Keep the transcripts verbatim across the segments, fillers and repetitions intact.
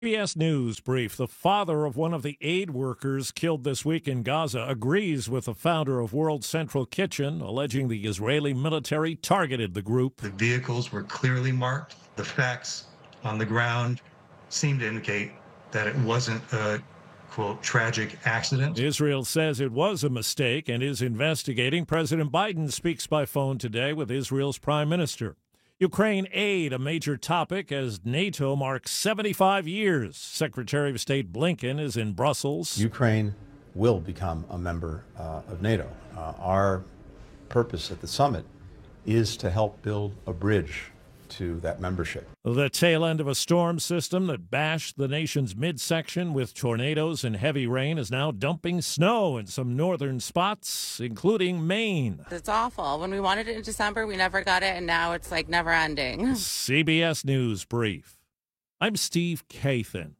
C B S News brief. The father of one of the aid workers killed this week in Gaza agrees with the founder of World Central Kitchen, alleging the Israeli military targeted the group. The vehicles were clearly marked. The facts on the ground seem to indicate that it wasn't a, quote, tragic accident. Israel says it was a mistake and is investigating. President Biden speaks by phone today with Israel's prime minister. Ukraine aid, a major topic as NATO marks seventy-five years. Secretary of State Blinken is in Brussels. Ukraine will become a member uh, of NATO. Uh, our purpose at the summit is to help build a bridge to that membership. The tail end of a storm system that bashed the nation's midsection with tornadoes and heavy rain is now dumping snow in some northern spots, including Maine. It's awful. When we wanted it in December, we never got it, and now it's like never ending. C B S News Brief. I'm Steve Kathan.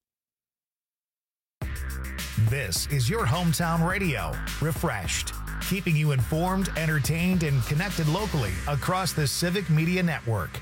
This is your hometown radio, Refreshed, keeping you informed, entertained, and connected locally across the Civic Media Network.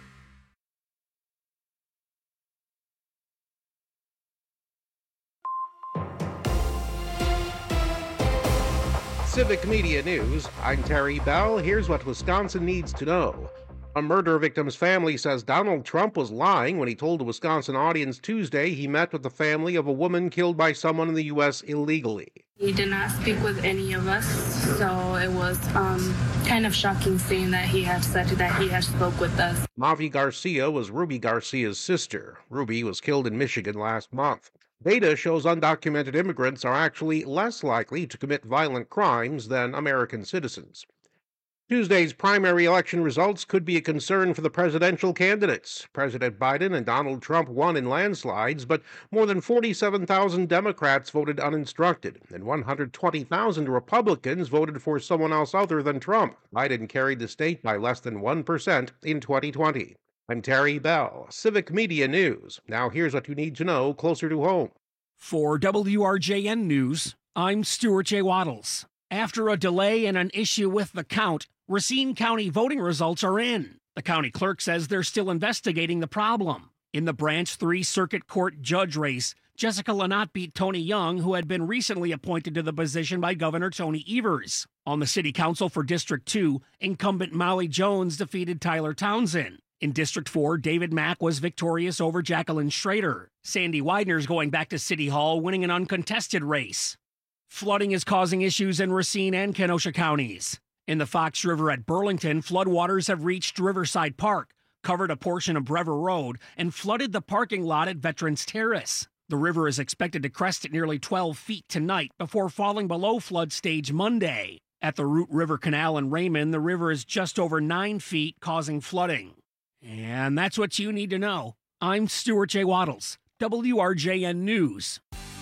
Civic Media News, I'm Terry Bell. Here's what Wisconsin needs to know. A murder victim's family says Donald Trump was lying when he told a Wisconsin audience Tuesday he met with the family of a woman killed by someone in the U S illegally. He did not speak with any of us, so it was um, kind of shocking seeing that he had said that he had spoke with us. Mavi Garcia was Ruby Garcia's sister. Ruby was killed in Michigan last month. Data shows undocumented immigrants are actually less likely to commit violent crimes than American citizens. Tuesday's primary election results could be a concern for the presidential candidates. President Biden and Donald Trump won in landslides, but more than forty-seven thousand Democrats voted uninstructed, and one hundred twenty thousand Republicans voted for someone else other than Trump. Biden carried the state by less than one percent in twenty twenty. I'm Terry Bell, Civic Media News. Now here's what you need to know closer to home. For W R J N News, I'm Stuart J. Waddles. After a delay and an issue with the count, Racine County voting results are in. The county clerk says they're still investigating the problem. In the Branch three Circuit Court judge race, Jessica Lynott beat Tony Young, who had been recently appointed to the position by Governor Tony Evers. On the City Council for District two, incumbent Molly Jones defeated Tyler Townsend. In District four, David Mack was victorious over Jacqueline Schrader. Sandy Widener's going back to City Hall, winning an uncontested race. Flooding is causing issues in Racine and Kenosha counties. In the Fox River at Burlington, floodwaters have reached Riverside Park, covered a portion of Brever Road, and flooded the parking lot at Veterans Terrace. The river is expected to crest at nearly twelve feet tonight before falling below flood stage Monday. At the Root River Canal in Raymond, the river is just over nine feet, causing flooding. And that's what you need to know. I'm Stuart J. Waddles, W R J N News.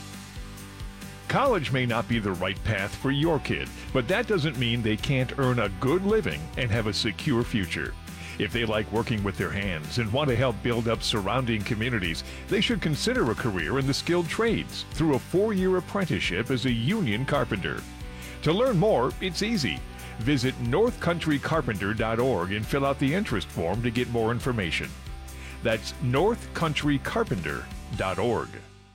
College may not be the right path for your kid, but that doesn't mean they can't earn a good living and have a secure future. If they like working with their hands and want to help build up surrounding communities, they should consider a career in the skilled trades through a four-year apprenticeship as a union carpenter. To learn more, it's easy. Visit north country carpenter dot org and fill out the interest form to get more information. That's north country carpenter dot org.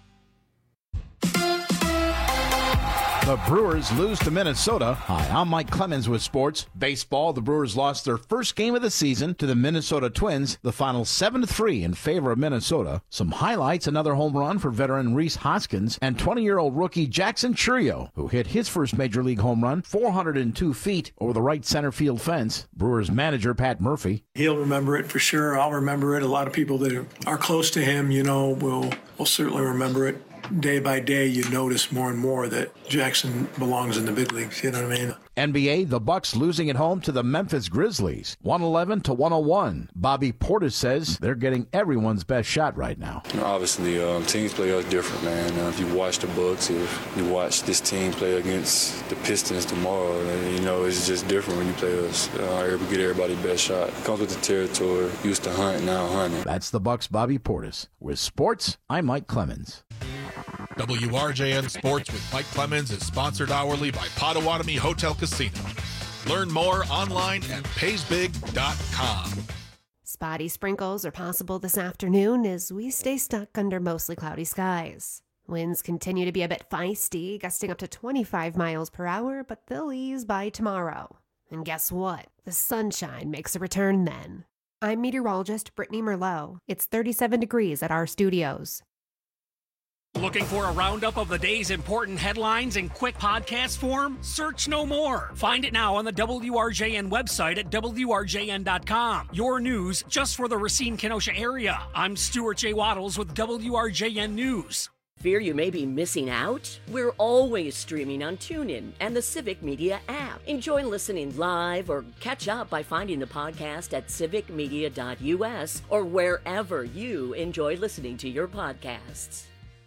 The Brewers lose to Minnesota. Hi, I'm Mike Clemens with sports. Baseball, the Brewers lost their first game of the season to the Minnesota Twins, the final seven to three in favor of Minnesota. Some highlights, another home run for veteran Rhys Hoskins and twenty-year-old rookie Jackson Chourio, who hit his first major league home run four hundred two feet over the right center field fence. Brewers manager Pat Murphy. He'll remember it for sure. I'll remember it. A lot of people that are close to him, you know, will, will certainly remember it. Day by day, you notice more and more that Jackson belongs in the big leagues. You know what I mean? N B A, the Bucks losing at home to the Memphis Grizzlies, one eleven to one oh one. Bobby Portis says they're getting everyone's best shot right now. Obviously, um, teams play us different, man. Uh, if you watch the Bucks, if you watch this team play against the Pistons tomorrow, then, you know, it's just different when you play us. Uh, we get everybody's best shot. It comes with the territory. Used to hunt, now hunting. That's the Bucks' Bobby Portis. With sports, I'm Mike Clemens. W R J N Sports with Mike Clemens is sponsored hourly by Potawatomi Hotel Casino. Learn more online at pays big dot com. Spotty sprinkles are possible this afternoon as we stay stuck under mostly cloudy skies. Winds continue to be a bit feisty, gusting up to twenty-five miles per hour, but they'll ease by tomorrow. And guess what? The sunshine makes a return then. I'm meteorologist Brittany Merlot. It's thirty-seven degrees at our studios. Looking for a roundup of the day's important headlines in quick podcast form? Search no more. Find it now on the W R J N website at W R J N dot com. Your news just for the Racine-Kenosha area. I'm Stuart J. Waddles with W R J N News. Fear you may be missing out? We're always streaming on TuneIn and the Civic Media app. Enjoy listening live or catch up by finding the podcast at civic media dot U S or wherever you enjoy listening to your podcasts.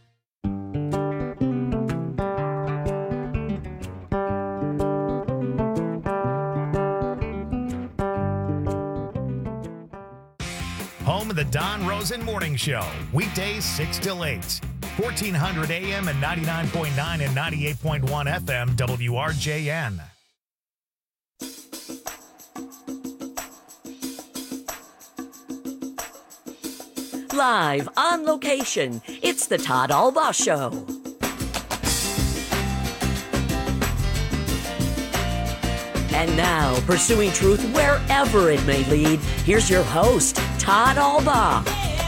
Home of the Don Rosen Morning Show, weekdays six till eight. fourteen hundred A M and ninety-nine point nine and ninety-eight point one F M W R J N. Live on location, it's the Todd Albaugh Show. And now, pursuing truth wherever it may lead, here's your host, Todd Albaugh.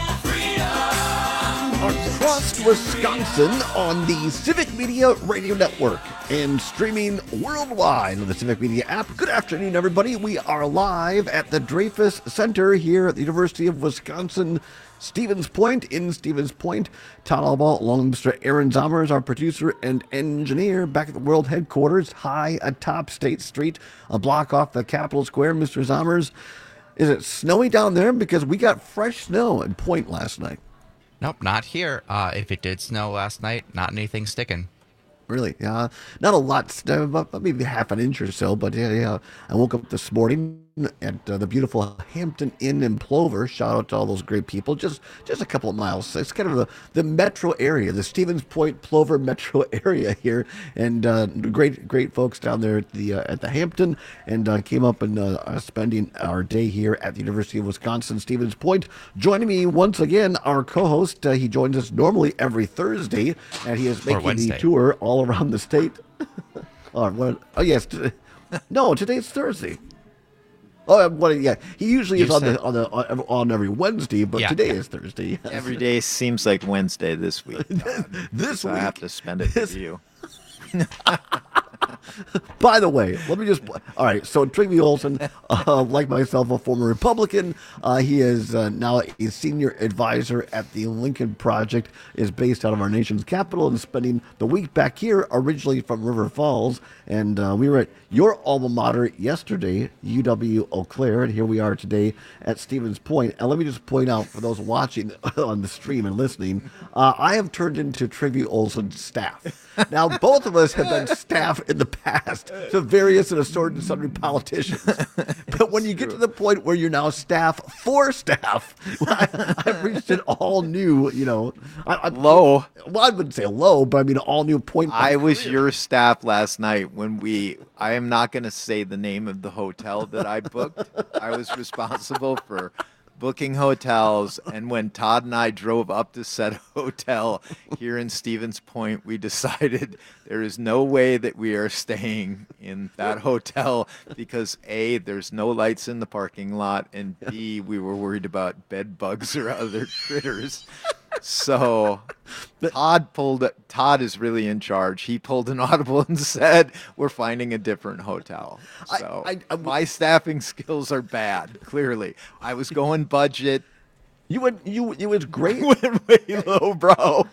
Across Wisconsin on the Civic Media Radio Network and streaming worldwide on the Civic Media app. Good afternoon, everybody. We are live at the Dreyfus Center here at the University of Wisconsin Stevens Point in Stevens Point. Todd Albaugh, along with Mister Aaron Zommers, our producer and engineer, back at the world headquarters, high atop State Street, a block off the Capitol Square. Mister Zommers, is it snowy down there? Because we got fresh snow at Point last night. Nope, not here. Uh, if it did snow last night, not anything sticking. Really? Yeah. Not a lot, about maybe half an inch or so, but yeah, yeah. I woke up this morning at uh, the beautiful Hampton Inn in Plover. Shout out to all those great people. Just just a couple of miles. It's kind of the, the metro area, the Stevens Point Plover metro area here, and uh, great great folks down there at the uh, at the Hampton, and uh, came up and uh, are spending our day here at the University of Wisconsin Stevens Point. Joining me once again, our co-host. Uh, he joins us normally every Thursday, and he is making the tour all around the state. oh, what, oh yes, no, today's Thursday. Oh, what? Yeah, he usually you is on the, on the on on every Wednesday, but yeah, today yeah. is Thursday. Yes. Every day seems like Wednesday this week. this so week, I have to spend it this... with you. By the way, let me just, all right, so Trygve Olsen, uh, like myself, a former Republican, uh, he is uh, now a senior advisor at the Lincoln Project, is based out of our nation's capital and spending the week back here, originally from River Falls, and uh, we were at your alma mater yesterday, U W Eau Claire, and here we are today at Stevens Point. And let me just point out for those watching on the stream and listening, uh, I have turned into Trygve Olsen's staff. Now, both of us have been staff in the past to various and assorted and sundry politicians. But when you get to the point where you're now staff for staff, I, I've reached an all new, you know, I, I, low. Well, I wouldn't say low, but I mean all new point. I was career. Your staff last night when we, I am not going to say the name of the hotel that I booked. I was responsible for booking hotels, and when Todd and I drove up to said hotel here in Stevens Point, we decided there is no way that we are staying in that hotel because A, there's no lights in the parking lot, and B, we were worried about bed bugs or other critters. So Todd pulled Todd is really in charge. He pulled an audible and said, we're finding a different hotel. So I, I, I, my staffing skills are bad, clearly. I was going budget. You went you it was great. Went way low, bro.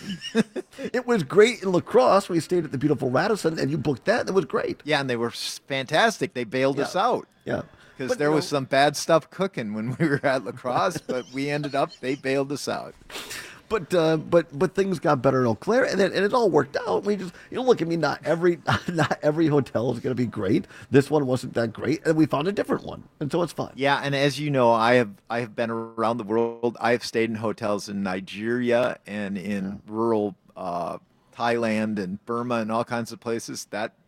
It was great in La Crosse. We stayed at the beautiful Radisson, and you booked that, and it was great. Yeah, and they were fantastic. They bailed yeah. us out. Yeah. Because there was know, some bad stuff cooking when we were at La Crosse, but we ended up, they bailed us out. But uh, but but things got better in Eau Claire, and it, and it all worked out. We just, you know, look, I mean, not every not every hotel is going to be great. This one wasn't that great, and we found a different one, and so it's fun. Yeah, and as you know, I have I have been around the world. I have stayed in hotels in Nigeria and in yeah. rural uh, Thailand and Burma and all kinds of places. That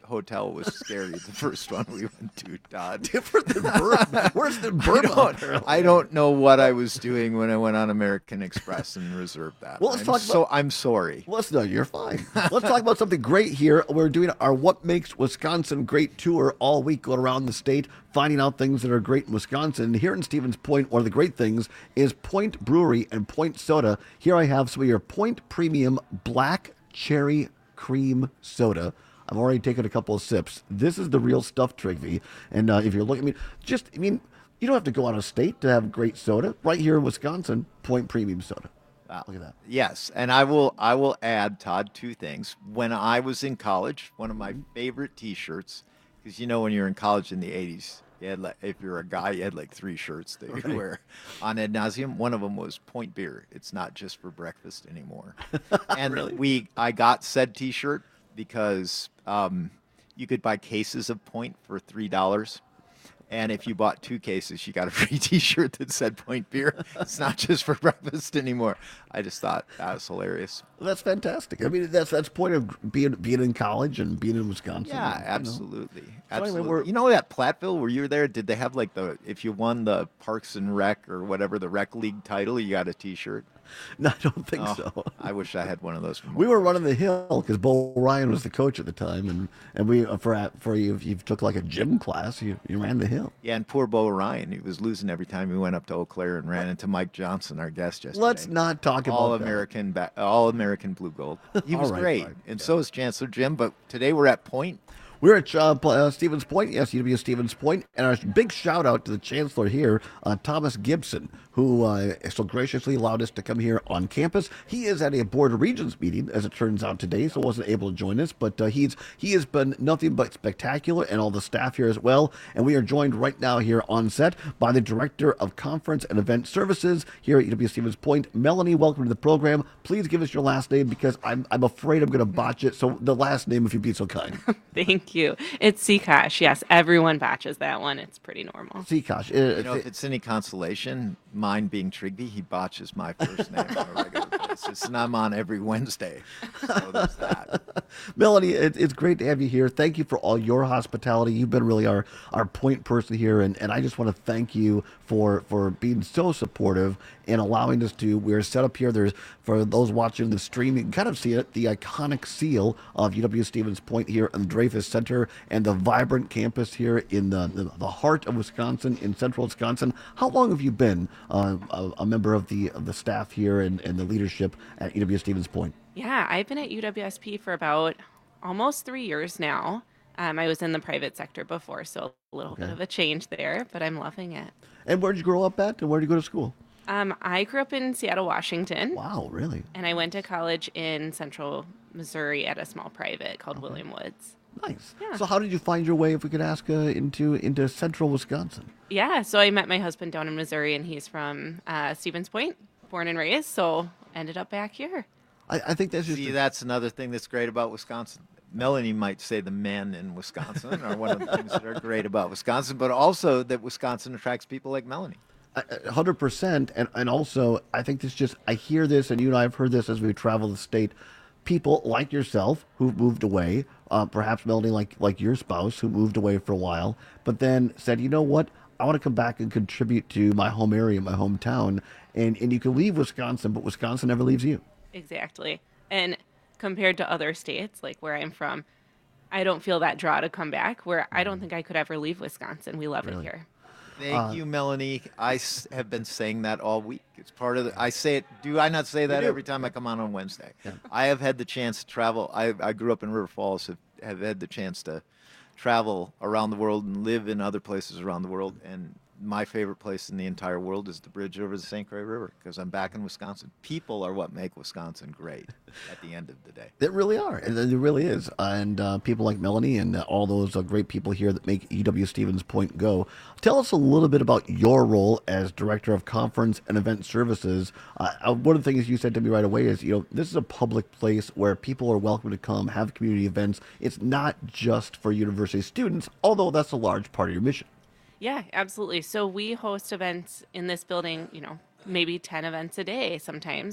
hotel was scary. The first one we went to, Todd. Different than Burma. Worse than Burma. I don't, I don't know what I was doing when I went on American Express and reserved that. Well, let's I'm talk so about- I'm sorry. Let's no, you're fine. Let's talk about something great here. We're doing our What Makes Wisconsin Great tour all week, going around the state, finding out things that are great in Wisconsin. Here in Stevens Point, one of the great things is Point Brewery and Point Soda. Here I have some of your Point Premium Black Cherry Cream Soda. I've already taken a couple of sips. This is the real stuff, Trigby. And uh, if you're looking, I mean, just, I mean, you don't have to go out of state to have great soda. Right here in Wisconsin, Point Premium Soda. Wow, look at that. Yes, and I will I will add, Todd, two things. When I was in college, one of my favorite T-shirts, because you know when you're in college in the eighties, you had like, if you're a guy, you had like three shirts that you Right. wear on ad nauseum. One of them was Point Beer. It's not just for breakfast anymore. And Really? we I got said T-shirt because um, you could buy cases of Point for three dollars. And if you bought two cases, you got a free T-shirt that said Point Beer. It's not just for breakfast anymore. I just thought that was hilarious. That's fantastic. I mean, that's that's point of being being in college and being in Wisconsin. Yeah, you know. absolutely. So anyway, Absolutely. we're- you know that Platteville where you were there? Did they have like the if you won the Parks and Rec or whatever the Rec League title, you got a T-shirt? No, I don't think Oh, so. I wish I had one of those. From We were running the hill because Bo Ryan was the coach at the time, and and we for for you if you took like a gym class, you, you ran the hill. Yeah, and poor Bo Ryan, he was losing every time he went up to Eau Claire and ran into Mike Johnson, our guest yesterday. Let's not talk about all that. American, ba- all American blue gold. He All was right, great, fine. and so is Chancellor Jim. But today we're at Point. We're at uh, Pl- uh, Stevens Point, yes, U W Stevens Point, and our big shout out to the Chancellor here, uh, Thomas Gibson, who uh, so graciously allowed us to come here on campus. He is at a Board of Regents meeting, as it turns out today, so wasn't able to join us, but uh, he's he has been nothing but spectacular, and all the staff here as well. And we are joined right now here on set by the Director of Conference and Event Services here at U W Stevens Point, Melanie. Welcome to the program. Please give us your last name because I'm I'm afraid I'm going to botch it. So the last name, if you'd be so kind. Thank you. It's Seacash. Yes, everyone batches that one. It's pretty normal. Seacash. You know, if it's any consolation, mine being Trigby, he botches my first name on a regular basis, and I'm on every Wednesday. So there's that. Melanie, it, it's great to have you here. Thank you for all your hospitality. You've been really our, our point person here, and, and I just want to thank you for, for being so supportive and allowing us to. We're set up here. There's for those watching the stream, you can kind of see it, the iconic seal of U W Stevens Point here in the Dreyfus Center and the vibrant campus here in the, the, the heart of Wisconsin, in central Wisconsin. How long have you been uh, a, a member of the of the staff here and, and the leadership at U W Stevens Point? Yeah, I've been at U W S P for about almost three years now. Um, I was in the private sector before, so a little Okay. bit of a change there, but I'm loving it. And where did you grow up at, and where did you go to school? Um, I grew up in Seattle, Washington. Wow, really? And I went to college in central Missouri at a small private called William Woods. Nice. Yeah. So how did you find your way, if we could ask, uh, into into central Wisconsin? Yeah, so I met my husband down in Missouri, and he's from uh, Stevens Point, born and raised, so ended up back here. I, I think that's just See, that's another thing that's great about Wisconsin. Melanie might say the men in Wisconsin are one of the things that are great about Wisconsin, but also that Wisconsin attracts people like Melanie. one hundred percent. And, and also, I think this just, I hear this, and you and I have heard this as we travel the state. People like yourself who've moved away, uh, perhaps Melanie, like, like your spouse who moved away for a while, but then said, you know what? I want to come back and contribute to my home area, my hometown. And, and you can leave Wisconsin, but Wisconsin never leaves you. Exactly. And compared to other states, like where I'm from, I don't feel that draw to come back, where I don't think I could ever leave Wisconsin. We love Really? it here. Thank Uh, you, Melanie. I s- have been saying that all week. It's part of the. I say it. Do I not say that do. every time I come on on Wednesday? I have had the chance to travel. I, I grew up in River Falls. Have, have had the chance to travel around the world and live in other places around the world. And my favorite place in the entire world is the bridge over the Saint Croix River because I'm back in Wisconsin. People are what make Wisconsin great at the end of the day. They really are, and it really is. And uh, people like Melanie and uh, all those uh, great people here that make U W Stevens Point go. Tell us a little bit about your role as Director of Conference and Event Services. Uh, uh, one of the things you said to me right away is, you know, this is a public place where people are welcome to come, have community events. It's not just for university students, although that's a large part of your mission. Yeah, absolutely. So we host events in this building, you know, maybe ten events a day sometimes.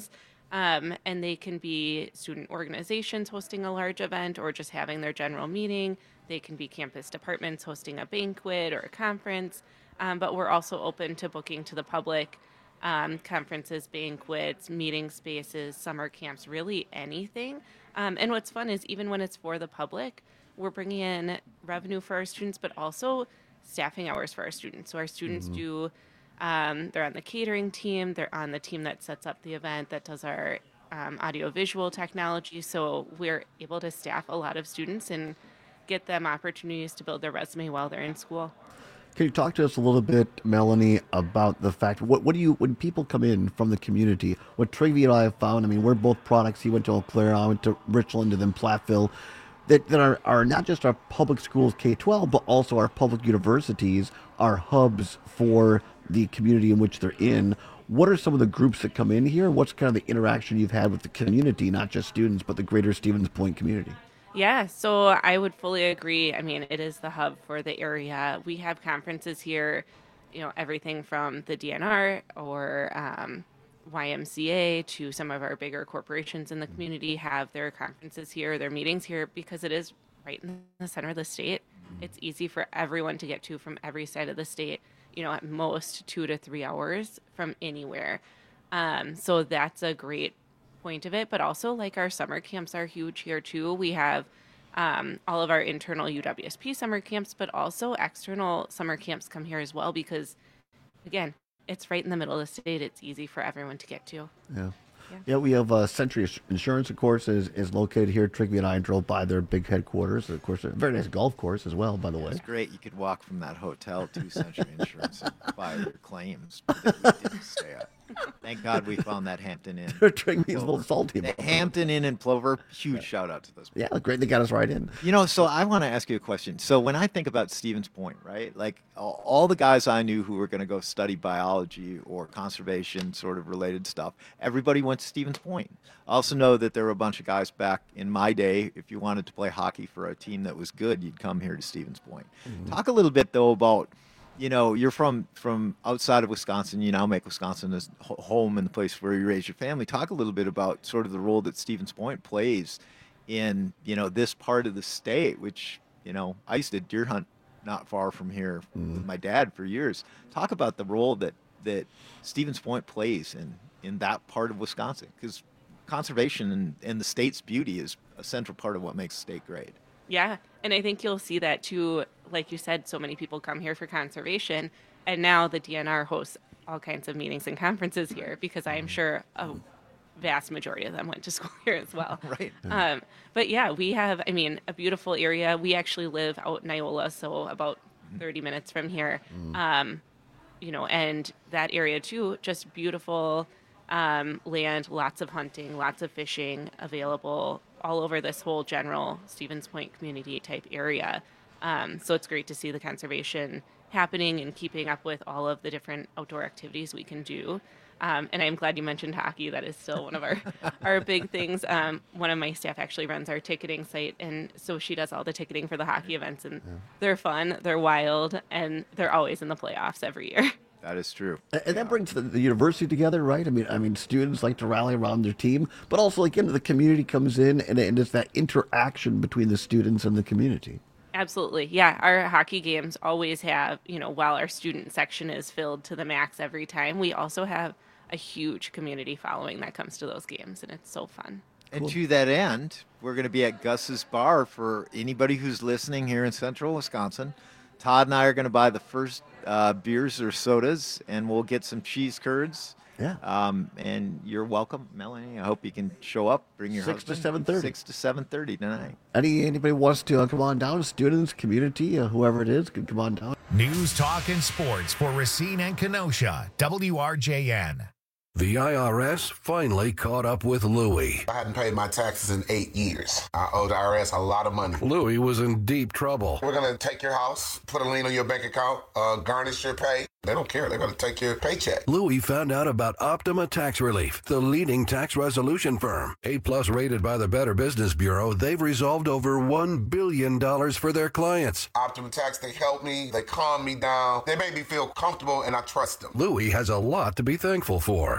Um, and they can be student organizations hosting a large event or just having their general meeting. They can be campus departments hosting a banquet or a conference. Um, but we're also open to booking to the public, um, conferences, banquets, meeting spaces, summer camps, really anything. Um, and what's fun is even when it's for the public, we're bringing in revenue for our students, but also staffing hours for our students. So our students mm-hmm. do, um, they're on the catering team, they're on the team that sets up the event, that does our um, audio-visual technology. So we're able to staff a lot of students and get them opportunities to build their resume while they're in school. Can you talk to us a little bit, Melanie, about the fact, what what do you, when people come in from the community, what Trigby and I have found, I mean, we're both products. He went to Eau Claire, I went to Richland and then Platteville, that, that are, are not just our public schools K twelve, but also our public universities are hubs for the community in which they're in. What are some of the groups that come in here? What's kind of the interaction you've had with the community, not just students, but the greater Stevens Point community? Yeah, so I would fully agree. I mean, it is the hub for the area. We have conferences here, you know, everything from the D N R or um, Y M C A to some of our bigger corporations in the community have their conferences here, their meetings here, because it is right in the center of the state. It's easy for everyone to get to from every side of the state, you know, at most two to three hours from anywhere. Um, so that's a great point of it, but also like our summer camps are huge here too. We have um, all of our internal U W S P summer camps, but also external summer camps come here as well because, again, it's right in the middle of the state. It's easy for everyone to get to. Yeah. Yeah, yeah we have uh, Century Insurance, of course, is, is located here. Trigby and I drove by their big headquarters. Of course, a very nice golf course as well, by the way. It's great. You could walk from that hotel to Century Insurance and file your claims that we didn't stay at. Thank God we found that Hampton Inn. Trigby's a little salty. The Hampton Inn in Plover, huge yeah. shout out to those people. Yeah, great. They got us right in. You know, so I want to ask you a question. So when I think about Stevens Point, right, like all, all the guys I knew who were going to go study biology or conservation sort of related stuff, everybody went to Stevens Point. I also know that there were a bunch of guys back in my day, if you wanted to play hockey for a team that was good, you'd come here to Stevens Point. Mm-hmm. Talk a little bit, though, about you know, you're from, from outside of Wisconsin. You now make Wisconsin as home and the place where you raise your family. Talk a little bit about sort of the role that Stevens Point plays in, you know, this part of the state, which, you know, I used to deer hunt not far from here mm. with my dad for years. Talk about the role that, that Stevens Point plays in, in that part of Wisconsin, because conservation and, and the state's beauty is a central part of what makes the state great. Yeah, and I think you'll see that too. Like you said, so many people come here for conservation, and now the D N R hosts all kinds of meetings and conferences here because I am sure a vast majority of them went to school here as well. Right. Um, but yeah, we have, I mean, a beautiful area. We actually live out in Iola, so about thirty minutes from here. Mm. Um, you know, and that area too, just beautiful um, land, lots of hunting, lots of fishing available all over this whole general Stevens Point community type area. Um, so it's great to see the conservation happening and keeping up with all of the different outdoor activities we can do. Um, and I'm glad you mentioned hockey. That is still one of our, our big things. Um, one of my staff actually runs our ticketing site, and so she does all the ticketing for the hockey events, and yeah. they're fun, they're wild, and they're always in the playoffs every year. That is true. And yeah. that brings the, the university together, right? I mean, I mean, students like to rally around their team, but also, again, the community comes in, and, and it's that interaction between the students and the community. Absolutely. Yeah. Our hockey games always have, you know, while our student section is filled to the max every time, we also have a huge community following that comes to those games, and it's so fun. And cool. To that end, we're going to be at Gus's Bar for anybody who's listening here in central Wisconsin. Todd and I are going to buy the first uh, beers or sodas, and we'll get some cheese curds. Yeah. Um, and you're welcome, Melanie. I hope you can show up. Bring your six husband. to seven thirty. Six to seven thirty tonight. Any anybody wants to uh, come on down? Students, community, uh, whoever it is, can come on down. News, talk, and sports for Racine and Kenosha. W R J N. The I R S finally caught up with Louie. I hadn't paid my taxes in eight years. I owe the I R S a lot of money. Louie was in deep trouble. We're going to take your house, put a lien on your bank account, uh, garnish your pay. They don't care. They're going to take your paycheck. Louie found out about Optima Tax Relief, the leading tax resolution firm. A-plus rated by the Better Business Bureau, they've resolved over one billion dollars for their clients. Optima Tax, they help me. They calm me down. They make me feel comfortable, and I trust them. Louie has a lot to be thankful for.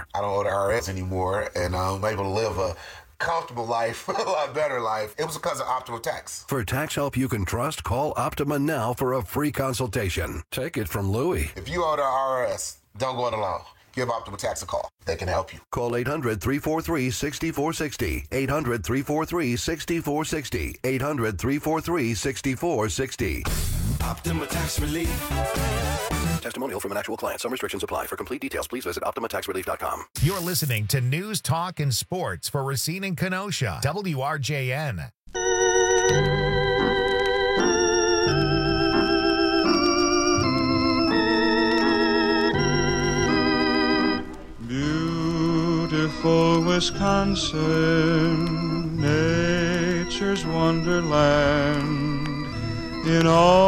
I don't owe the I R S anymore, and I'm able to live a comfortable life, a lot better life. It was because of Optima Tax. For tax help you can trust, call Optima now for a free consultation. Take it from Louie. If you owe the I R S, don't go it alone. Give Optima Tax a call. They can help you. Call eight hundred, three four three, six four six zero. eight hundred, three four three, six four six zero. eight hundred, three four three, six four six zero. Optima Tax Relief. Testimonial from an actual client. Some restrictions apply. For complete details, please visit Optima Tax Relief dot com. You're listening to News, Talk, and Sports for Racine and Kenosha. W R J N. Beautiful Wisconsin, nature's wonderland. In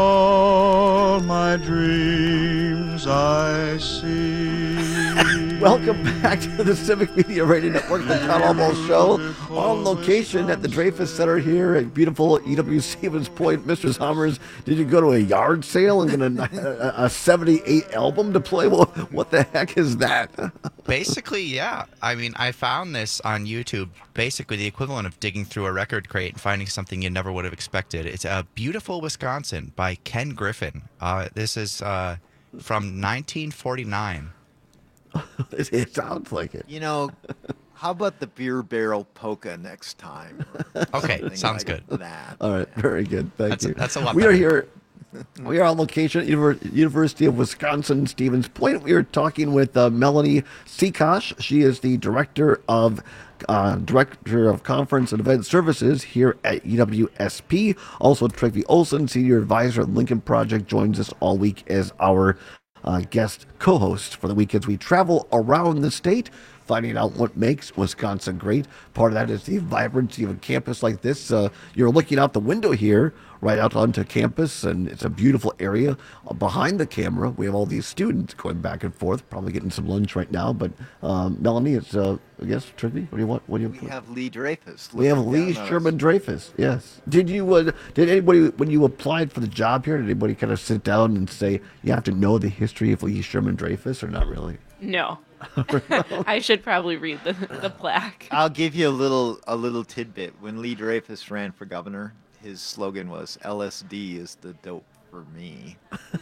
all my dreams I see. Welcome back to the Civic Media Radio Network, the Town Almost Show, on location at the Dreyfus Center here at beautiful E W Stevens Point. Mister Summers, did you go to a yard sale and get a, a, a seventy-eight album to play? What, what the heck is that? Basically, yeah. I mean, I found this on YouTube, basically the equivalent of digging through a record crate and finding something you never would have expected. It's a Beautiful Wisconsin by Ken Griffin. Uh, this is uh, from nineteen forty-nine. It sounds like it. You know, how about the beer barrel polka next time? Okay, sounds like good. That. All right, very good. Thank That's a- you. that's a lot We better. are here. We are on location at Univer- University of Wisconsin Stevens Point. We are talking with uh, Melanie Seakosh. She is the director of uh, director of conference and event services here at U W S P. Also, Tracy Olson, senior advisor at Lincoln Project, joins us all week as our uh, guest co-host for the week as we travel around the state, finding out what makes Wisconsin great. Part of that is the vibrancy of a campus like this. Uh, you're looking out the window here, right out onto campus, and it's a beautiful area. Uh, behind the camera, we have all these students going back and forth, probably getting some lunch right now. But um, Melanie, it's uh, I guess Trippy. What do you want? What do you? We have Lee Dreyfus. We have looking Lee down on Sherman us. Dreyfus. Yes. Did you? Uh, did anybody, when you applied for the job here, did anybody kind of sit down and say you have to know the history of Lee Sherman Dreyfus, or not really? No. I should probably read the, the plaque. I'll give you a little a little tidbit. When Lee Dreyfus ran for governor, his slogan was L S D is the dope for me.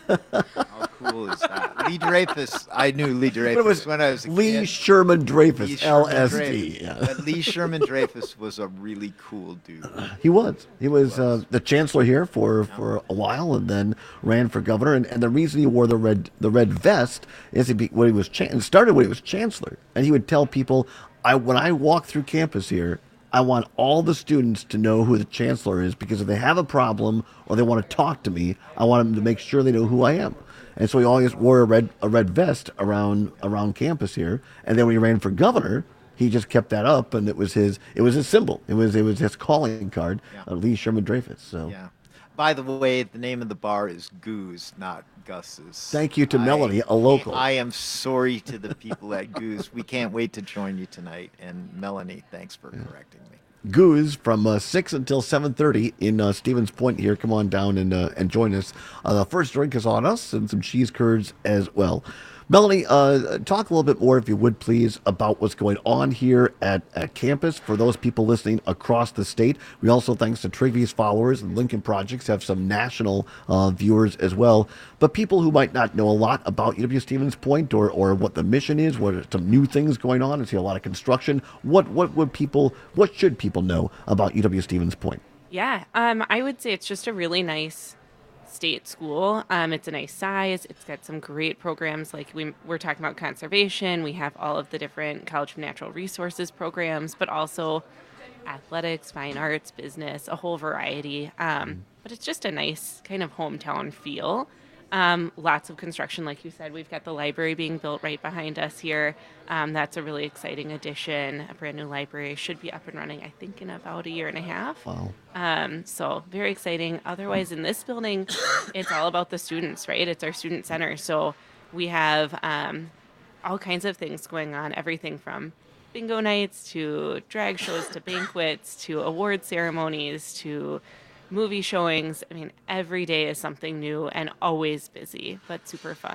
How cool is that? Lee Dreyfus, I knew Lee Dreyfus was when I was a Lee kid. Sherman Dreyfus, Lee Sherman L S D. Dreyfus. Yeah. But Lee Sherman Dreyfus was a really cool dude. He was. He was uh, the chancellor here for, for a while, and then ran for governor. And, and the reason he wore the red the red vest is he be, when he was chan- started when he was chancellor, and he would tell people, "I when I walk through campus here, I want all the students to know who the chancellor is, because if they have a problem or they want to talk to me, I want them to make sure they know who I am." And so he always wore a red a red vest around around campus here. And then when he ran for governor, he just kept that up, and it was his it was his symbol. It was it was his calling card, uh, Lee Sherman Dreyfus. So Yeah. By the way, the name of the bar is Goose, not Gus's. thank you to I- Melanie, a local. I am sorry to the people at Goose. We can't wait to join you tonight. And Melanie, thanks for correcting me. Goose from uh, six until seven thirty in uh, Stevens Point here. Come on down and uh, and join us. Uh, the first drink is on us, and some cheese curds as well. Melanie, uh, talk a little bit more, if you would, please, about what's going on here at, at campus for those people listening across the state. We also, thanks to Travy's followers and Lincoln Projects, have some national uh, viewers as well. But people who might not know a lot about U W Stevens Point, or, or what the mission is, what are some new things going on, I see a lot of construction. What what would people, what should people know about U W Stevens Point? Yeah, um, I would say it's just a really nice state school. Um, it's a nice size. It's got some great programs, like we, we're talking about conservation. We have all of the different College of Natural Resources programs, but also athletics, fine arts, business, a whole variety. Um, but it's just a nice kind of hometown feel. Um, lots of construction, like you said. We've got the library being built right behind us here. Um, that's a really exciting addition. A brand new library should be up and running, I think, in about a year and a half. Wow. Um, so very exciting. Otherwise, in this building, it's all about the students, right? It's our student center. So we have um, all kinds of things going on, everything from bingo nights to drag shows to banquets to award ceremonies to movie showings. I mean, every day is something new and always busy, but super fun.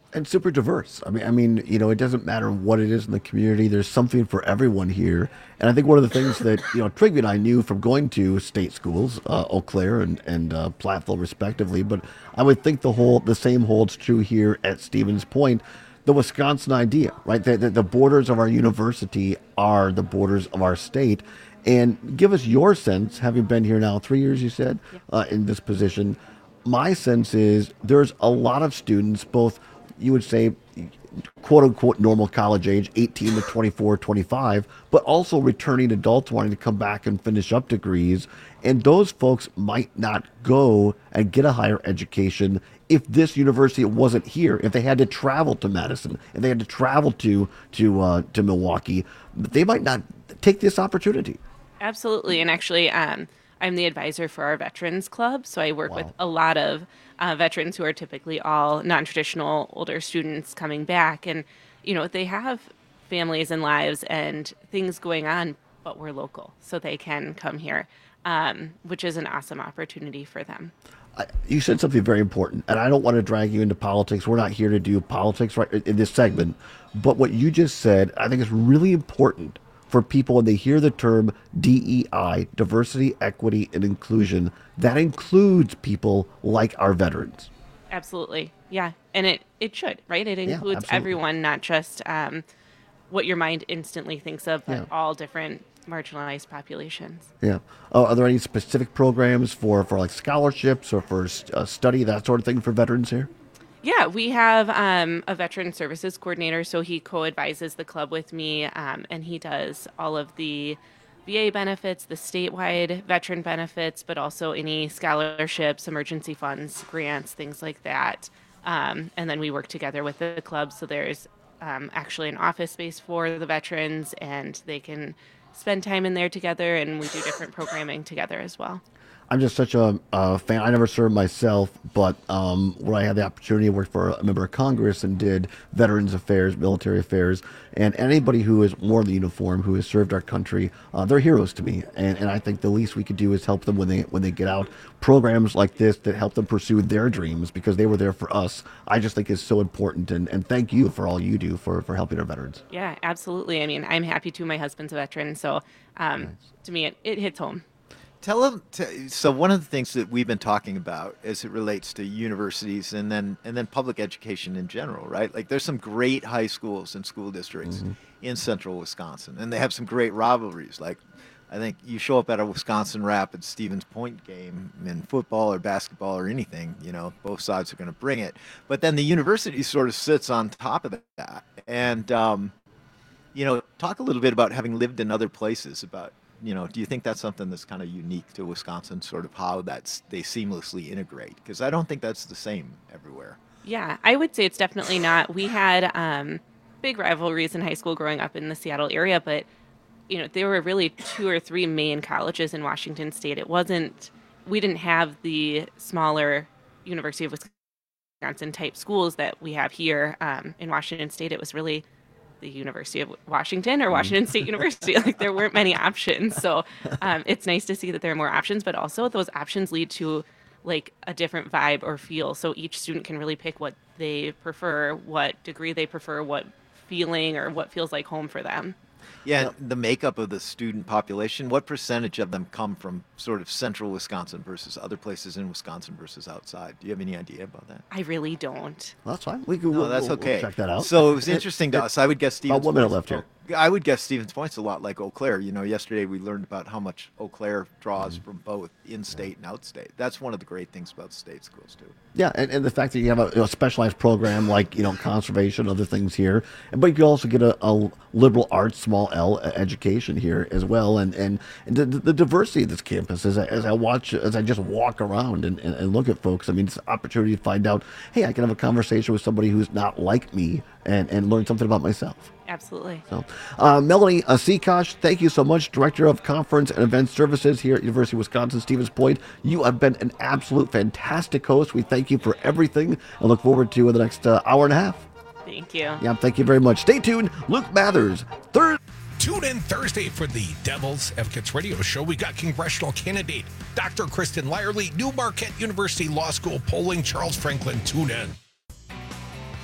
And super diverse. I mean, I mean, you know, it doesn't matter what it is in the community. There's something for everyone here. And I think one of the things that, you know, Trigby and I knew from going to state schools, uh, Eau Claire and, and uh, Platteville respectively, but I would think the whole, the same holds true here at Stevens Point. The Wisconsin idea, right? The, the, the borders of our university are the borders of our state. And give us your sense, having been here now three years, you said, yeah. uh, in this position. My sense is there's a lot of students, both you would say, quote unquote, normal college age, eighteen to twenty-four, twenty-five, but also returning adults wanting to come back and finish up degrees. And those folks might not go and get a higher education if this university wasn't here, if they had to travel to Madison, if they had to travel to, to, uh, to Milwaukee, they might not take this opportunity. Absolutely. And actually, um, I'm the advisor for our Veterans Club, so I work Wow. with a lot of uh, veterans who are typically all non-traditional older students coming back. And, you know, they have families and lives and things going on, but we're local, so they can come here, um, which is an awesome opportunity for them. I, you said something very important, and I don't want to drag you into politics. We're not here to do politics right in this segment. But what you just said, I think is really important for people when they hear the term D E I, diversity, equity, and inclusion. That includes people like our veterans. Absolutely. Yeah. And it, it should, right? It Yeah, includes absolutely. everyone, not just um, what your mind instantly thinks of, but Yeah. all different marginalized populations. Yeah. Oh, are there any specific programs for, for like scholarships or for uh, study, that sort of thing for veterans here? Yeah, we have um, a veteran services coordinator, so he co-advises the club with me, um, and he does all of the V A benefits, the statewide veteran benefits, but also any scholarships, emergency funds, grants, things like that. Um, and then we work together with the club, so there's um, actually an office space for the veterans, and they can spend time in there together, and we do different programming together as well. I'm just such a, a fan. I never served myself, but um, where I had the opportunity to work for a member of Congress and did Veterans Affairs, military affairs, and anybody who has worn the uniform, who has served our country, uh, they're heroes to me. And, and I think the least we could do is help them when they when they get out. Programs like this that help them pursue their dreams because they were there for us, I just think is so important. And, and thank you for all you do for, for helping our veterans. Yeah, absolutely. I mean, I'm happy to. My husband's a veteran, so um, nice. To me, it, it hits home. Tell them. T- so one of the things that we've been talking about as it relates to universities and then and then public education in general, right? Like there's some great high schools and school districts mm-hmm. in central Wisconsin, and they have some great rivalries. Like I think you show up at a Wisconsin Rapids Stevens Point game in football or basketball or anything, you know, both sides are going to bring it. But then the university sort of sits on top of that, and um, you know, talk a little bit about having lived in other places about. You know, do you think that's something that's kind of unique to Wisconsin, sort of how that's they seamlessly integrate? Because I don't think that's the same everywhere. Yeah, I would say it's definitely not. We had um, big rivalries in high school growing up in the Seattle area, but, you know, there were really two or three main colleges in Washington State. It wasn't, we didn't have the smaller University of Wisconsin type schools that we have here um, in Washington State. It was really the University of Washington or Washington State University. Like there weren't many options. So um, it's nice to see that there are more options, but also those options lead to like a different vibe or feel. So each student can really pick what they prefer, what degree they prefer, what feeling or what feels like home for them. Yeah, the makeup of the student population, what percentage of them come from sort of central Wisconsin versus other places in Wisconsin versus outside? Do you have any idea about that? I really don't. Well, that's fine. We can, no, we'll, that's we'll, okay. We'll check that out. So it was interesting to us. I would guess Stevens About one minute Point's, left here. I would guess Stevens Point's a lot like Eau Claire. You know, yesterday we learned about how much Eau Claire draws Mm-hmm. from both in-state and out-state. That's one of the great things about state schools, too. Yeah, and, and the fact that you have a, you know, specialized program like, you know, conservation, other things here, but you can also get a, a liberal arts, small L education here as well, and and, and the, the diversity of this campus. As I, as I watch, as I just walk around and, and, and look at folks, I mean, it's an opportunity to find out, hey, I can have a conversation with somebody who's not like me and, and learn something about myself. Absolutely. So, uh, Melanie uh, Seakosh, thank you so much, Director of Conference and Event Services here at University of Wisconsin, Stevens Point. You have been an absolute fantastic host. We thank you for everything and look forward to the next uh, hour and a half. Thank you. Yeah, thank you very much. Stay tuned. Luke Mathers, Thursday. Tune in Thursday for the Devil's Advocates Radio Show. We got congressional candidate Doctor Kristen Lyerly, New Marquette University Law School polling Charles Franklin. Tune in.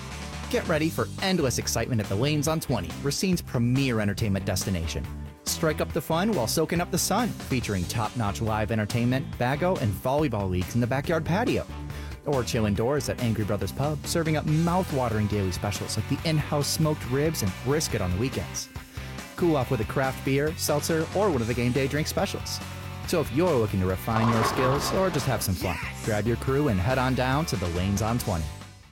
Get ready for endless excitement at the Lanes on twenty, Racine's premier entertainment destination. Strike up the fun while soaking up the sun, featuring top-notch live entertainment, bago, and volleyball leagues in the backyard patio. Or chill indoors at Angry Brothers Pub, serving up mouth-watering daily specials like the in-house smoked ribs and brisket on the weekends. Cool off with a craft beer, seltzer, or one of the game day drink specials. So if you're looking to refine your skills or just have some fun, grab your crew and head on down to the Lanes on twenty.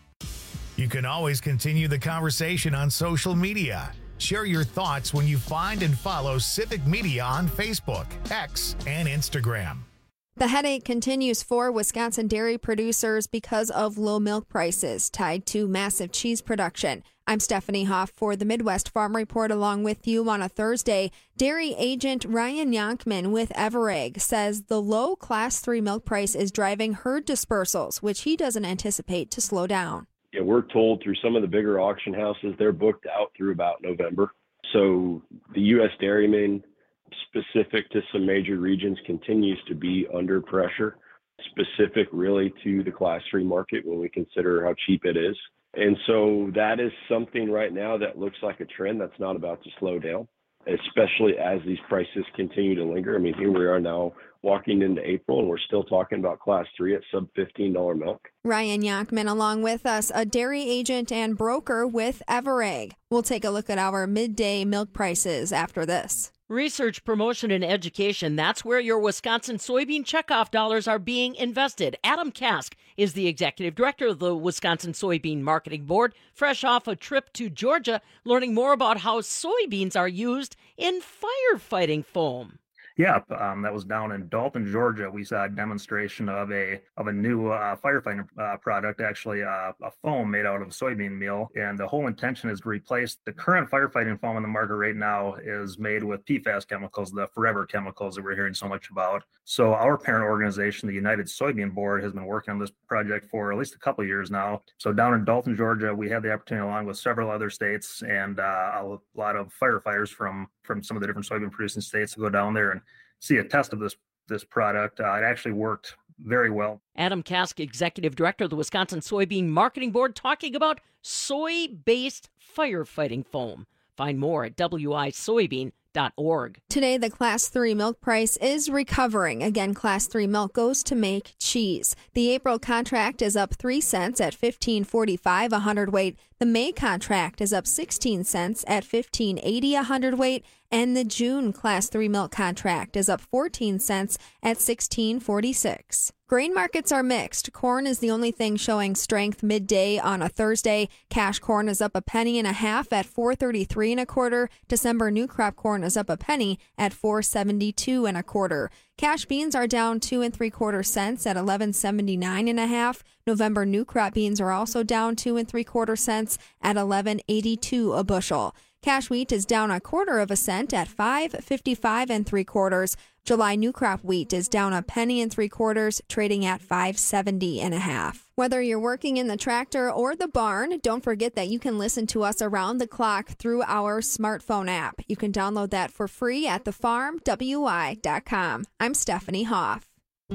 You can always continue the conversation on social media. Share your thoughts when you find and follow Civic Media on Facebook, X, and Instagram. The headache continues for Wisconsin dairy producers because of low milk prices tied to massive cheese production. I'm Stephanie Hoff for the Midwest Farm Report along with you on a Thursday. Dairy agent Ryan Yonkman with Everegg says the low Class three milk price is driving herd dispersals, which he doesn't anticipate to slow down. Yeah, we're told through some of the bigger auction houses, they're booked out through about November. So the U S dairyman, specific to some major regions, continues to be under pressure, specific really to the Class three market when we consider how cheap it is. And so that is something right now that looks like a trend that's not about to slow down, especially as these prices continue to linger. I mean, here we are now walking into April, and we're still talking about Class three at sub fifteen dollars milk. Ryan Yonkman along with us, a dairy agent and broker with Everegg. We'll take a look at our midday milk prices after this. Research, promotion, and education. That's where your Wisconsin soybean checkoff dollars are being invested. Adam Kask is the executive director of the Wisconsin Soybean Marketing Board, fresh off a trip to Georgia, learning more about how soybeans are used in firefighting foam. Yeah, um, that was down in Dalton, Georgia. We saw a demonstration of a of a new uh, firefighting uh, product, actually uh, a foam made out of soybean meal. And the whole intention is to replace the current firefighting foam in the market right now is made with P FAS chemicals, the forever chemicals that we're hearing so much about. So our parent organization, the United Soybean Board, has been working on this project for at least a couple of years now. So down in Dalton, Georgia, we had the opportunity, along with several other states and uh, a lot of firefighters from from some of the different soybean producing states, to go down there and see a test of this this product. Uh, it actually worked very well. Adam Kask, executive director of the Wisconsin Soybean Marketing Board, talking about soy-based firefighting foam. Find more at W I soybean dot org. Today, the Class three milk price is recovering. Again, Class three milk goes to make cheese. The April contract is up three cents at fifteen forty-five a hundredweight. The May contract is up sixteen cents at fifteen eighty a hundredweight. And the June Class three milk contract is up fourteen cents at sixteen forty-six. Grain markets are mixed. Corn is the only thing showing strength midday on a Thursday. Cash corn is up a penny and a half at four thirty-three and a quarter. December new crop corn is up a penny at four seventy-two and a quarter. Cash beans are down two and three quarter cents at eleven seventy-nine and a half. November new crop beans are also down two and three quarter cents at eleven eighty-two a bushel. Cash wheat is down a quarter of a cent at five fifty-five and three quarters. July new crop wheat is down a penny and three quarters, trading at five seventy and a half. Whether you're working in the tractor or the barn, don't forget that you can listen to us around the clock through our smartphone app. You can download that for free at the farm w i dot com. I'm Stephanie Hoff.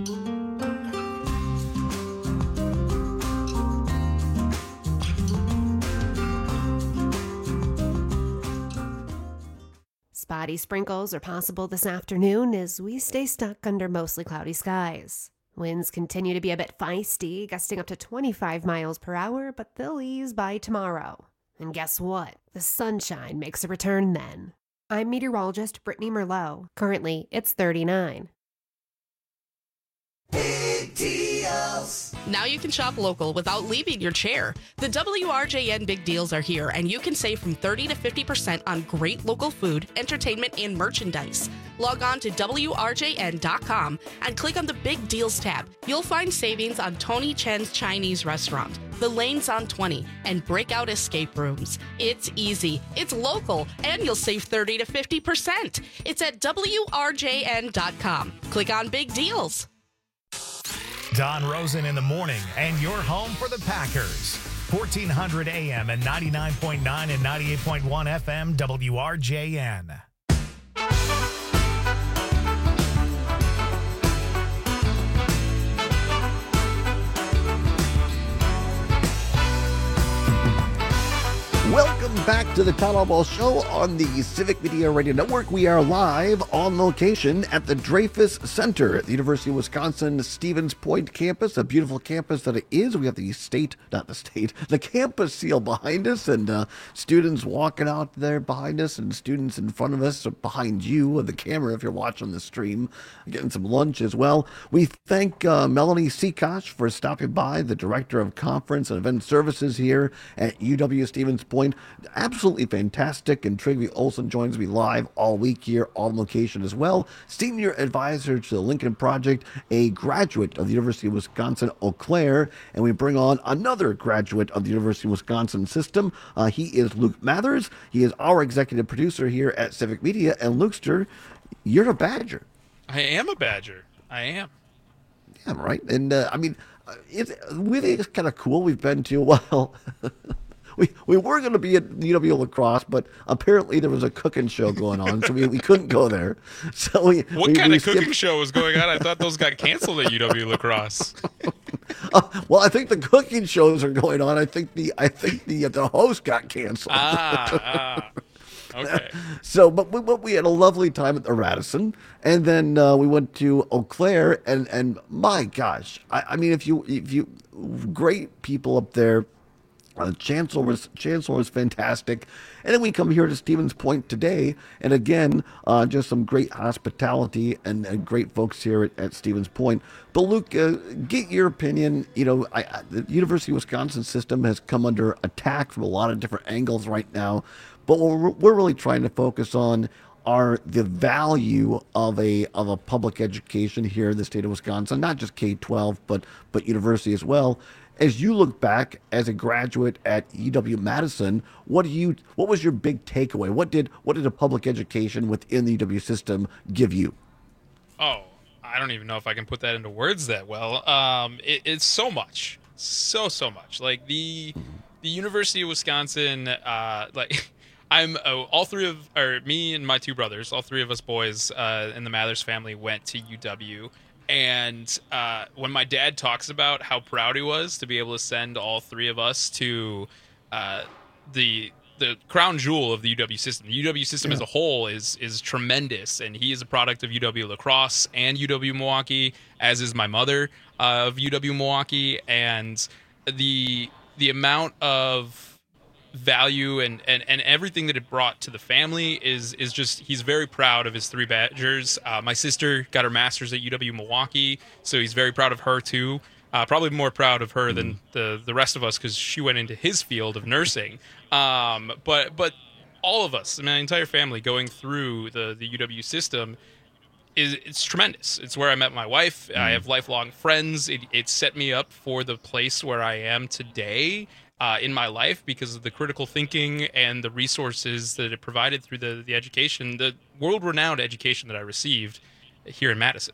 Spotty sprinkles are possible this afternoon as we stay stuck under mostly cloudy skies. Winds continue to be a bit feisty, gusting up to twenty-five miles per hour, but they'll ease by tomorrow. And guess what? The sunshine makes a return then. I'm meteorologist Brittany Merlot. Currently, it's thirty-nine. Big deals. Now you can shop local without leaving your chair. The W R J N Big Deals are here, and you can save from thirty to fifty percent on great local food, entertainment, and merchandise. Log on to W R J N dot com and click on the Big Deals tab. You'll find savings on Tony Chen's Chinese Restaurant, the Lanes on twenty, and Breakout Escape Rooms. It's easy, it's local, and you'll save thirty to fifty percent. It's at W R J N dot com. Click on Big Deals. Don Rosen in the morning, and your home for the Packers. fourteen hundred A M and ninety-nine point nine and ninety-eight point one F M W R J N. back to the Town Hall Ball Show on the Civic Media Radio Network. We are live on location at the Dreyfus Center at the University of Wisconsin Stevens Point campus, a beautiful campus that it is. We have the state, not the state, the campus seal behind us, and uh, students walking out there behind us, and students in front of us, or behind you, and the camera if you're watching the stream, getting some lunch as well. We thank uh, Melanie Seakosh for stopping by, the Director of Conference and Event Services here at U W Stevens Point. Absolutely fantastic, and Trygve Olsen joins me live all week here on location as well. Senior advisor to the Lincoln Project, a graduate of the University of Wisconsin Eau Claire, and we bring on another graduate of the University of Wisconsin system. Uh, he is Luke Mathers. He is our executive producer here at Civic Media, and Lukester, you're a Badger. I am a Badger. I am. Yeah, right. And uh, I mean, it's really it's kind of cool. We've been to, well, we we were going to be at U W Lacrosse, but apparently there was a cooking show going on, so we, we couldn't go there. So we What we, kind we of cooking skipped- show was going on? I thought those got canceled at U W Lacrosse. Uh, well, I think the cooking shows are going on. I think the I think the uh, the host got canceled. Ah, ah. Okay. So, but we, but we had a lovely time at the Radisson, and then uh, we went to Eau Claire, and and my gosh, I, I mean, if you if you great people up there. Uh, Chancellor was Chancellor was fantastic, and then we come here to Stevens Point today, and again, uh, just some great hospitality and, and great folks here at, at Stevens Point. But Luke, uh, get your opinion. You know, I, I, the University of Wisconsin system has come under attack from a lot of different angles right now, but what we're, we're really trying to focus on are the value of a of a public education here in the state of Wisconsin, not just K twelve, but but university as well. As you look back as a graduate at U W-Madison, what do you what was your big takeaway? What did what did a public education within the U W system give you? Oh, I don't even know if I can put that into words that well. Um, it, it's so much, so so much. Like the the University of Wisconsin, uh, like I'm uh, all three of or me and my two brothers, all three of us boys uh, in the Mathers family went to U W. And uh, when my dad talks about how proud he was to be able to send all three of us to uh, the the crown jewel of the U W system, the U W system yeah. as a whole is is tremendous, and he is a product of U W Lacrosse and U W Milwaukee, as is my mother uh, of U W Milwaukee, and the the amount of value and, and, and everything that it brought to the family is is just he's very proud of his three Badgers. Uh, my sister got her master's at U W Milwaukee, so he's very proud of her too. Uh, probably more proud of her than the the rest of us because she went into his field of nursing. Um, but but all of us, my entire family, going through the the U W system is it's tremendous. It's where I met my wife. Mm. I have lifelong friends. It, it set me up for the place where I am today. Uh, in my life because of the critical thinking and the resources that it provided through the, the education, the world-renowned education that I received here in Madison.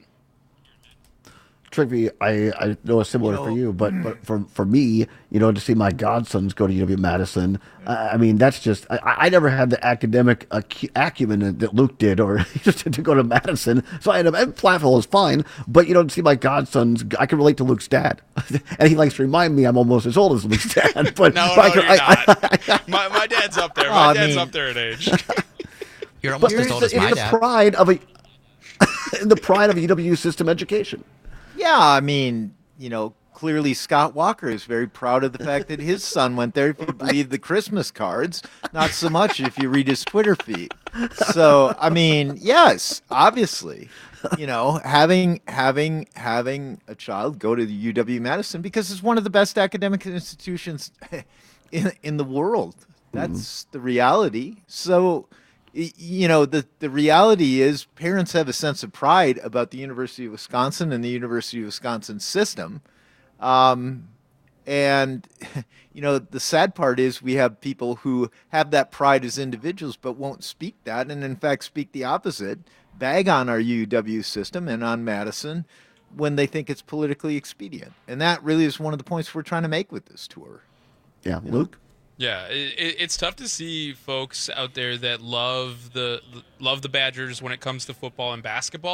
Trygve, I, I know it's similar you know, for you, but, but for for me, you know, to see my godsons go to U W-Madison, I, I mean, that's just, I, I never had the academic acu- acumen that Luke did, or just to go to Madison. So I ended up, and Platteville is fine, but, you know, to see my godsons, I can relate to Luke's dad. And he likes to remind me I'm almost as old as Luke's dad. But, no, but no, I can, you're I, not. I, I, my, my dad's up there. My oh, dad's I mean, up there in age. You're almost as old as my the dad. pride of a, the pride of a U W system education. Yeah, I mean, you know, clearly Scott Walker is very proud of the fact that his son went there, if you believe the Christmas cards, not so much if you read his Twitter feed. So, I mean, yes, obviously, you know, having having having a child go to the U W-Madison because it's one of the best academic institutions in in the world. That's mm-hmm. the reality. So, you know, the, the reality is parents have a sense of pride about the University of Wisconsin and the University of Wisconsin system. Um, and, you know, the sad part is we have people who have that pride as individuals but won't speak that and, in fact, speak the opposite, bag on our U W system and on Madison when they think it's politically expedient. And that really is one of the points we're trying to make with this tour. Yeah, Luke? Yeah, it, it's tough to see folks out there that love the love the Badgers when it comes to football and basketball,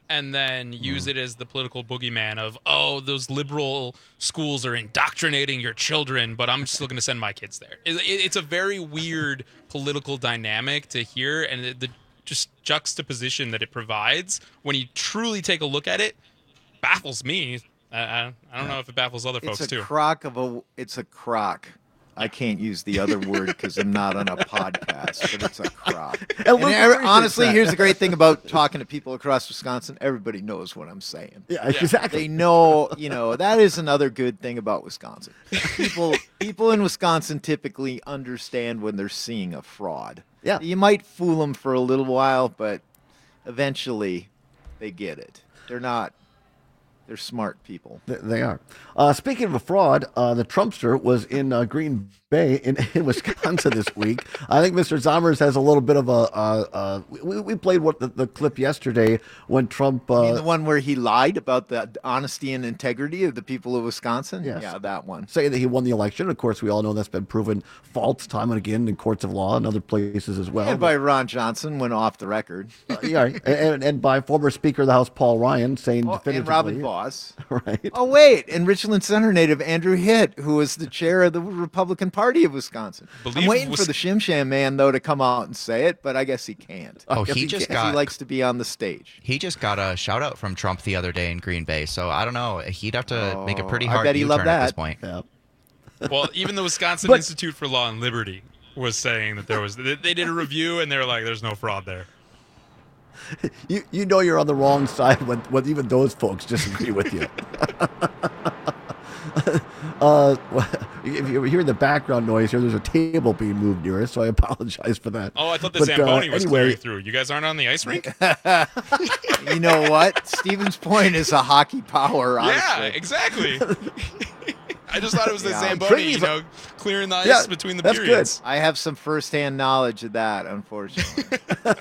and then use it as the political boogeyman of, oh, those liberal schools are indoctrinating your children, but I'm still going to send my kids there. It, it, it's a very weird political dynamic to hear, and the, the just juxtaposition that it provides when you truly take a look at it baffles me. I, I, I don't know if it baffles other folks it's a too. crock of a. It's a crock. I can't use the other word because I'm not on a podcast, but it's a crock. And Luke every- agrees honestly, with that. here's the great thing about talking to people across Wisconsin. Everybody knows what I'm saying. Yeah, exactly. They know, you know, that is another good thing about Wisconsin. People, people in Wisconsin typically understand when they're seeing a fraud. Yeah. You might fool them for a little while, but eventually they get it. They're not. They're smart people. Th- They are. Uh, speaking of a fraud, uh, the Trumpster was in uh, Green Bay in, in Wisconsin this week. I think Mister Zommers has a little bit of a. Uh, uh, we, we played what the, the clip yesterday when Trump. Uh, You mean the one where he lied about the honesty and integrity of the people of Wisconsin? Yes. Yeah, that one. saying that he won the election. Of course, we all know that's been proven false time and again in courts of law and other places as well. And by Ron Johnson went off the record. Uh, yeah, and, and by former Speaker of the House Paul Ryan saying Oh, definitively. and Robin Voss. Right. Oh, wait. And Richland Center native Andrew Hitt, who was the chair of the Republican Party of Wisconsin. Believe I'm waiting Wis- for the Shim Sham man, though, to come out and say it, but I guess he can't. Oh, I guess he just can't. He got- likes to be on the stage. He just got a shout out from Trump the other day in Green Bay, so I don't know. He'd have to make a pretty Oh, I hard bet he loved U-turn at this that. point. Yeah. Well, even the Wisconsin But- Institute for Law and Liberty was saying that there was. They they did a review and they were like, "There's no fraud there." You you know you're on the wrong side when, when even those folks disagree with you. uh, if you hear the background noise here, there's a table being moved near us, so I apologize for that. Oh, I thought the But, uh, Zamboni was anyway, clearing through. You guys aren't on the ice rink? You know what? Stevens Point is a hockey power, honestly. Yeah, exactly. I just thought it was the Yeah. Zamboni, you know, clearing the ice Yeah, between the that's periods. good. I have some firsthand knowledge of that, unfortunately.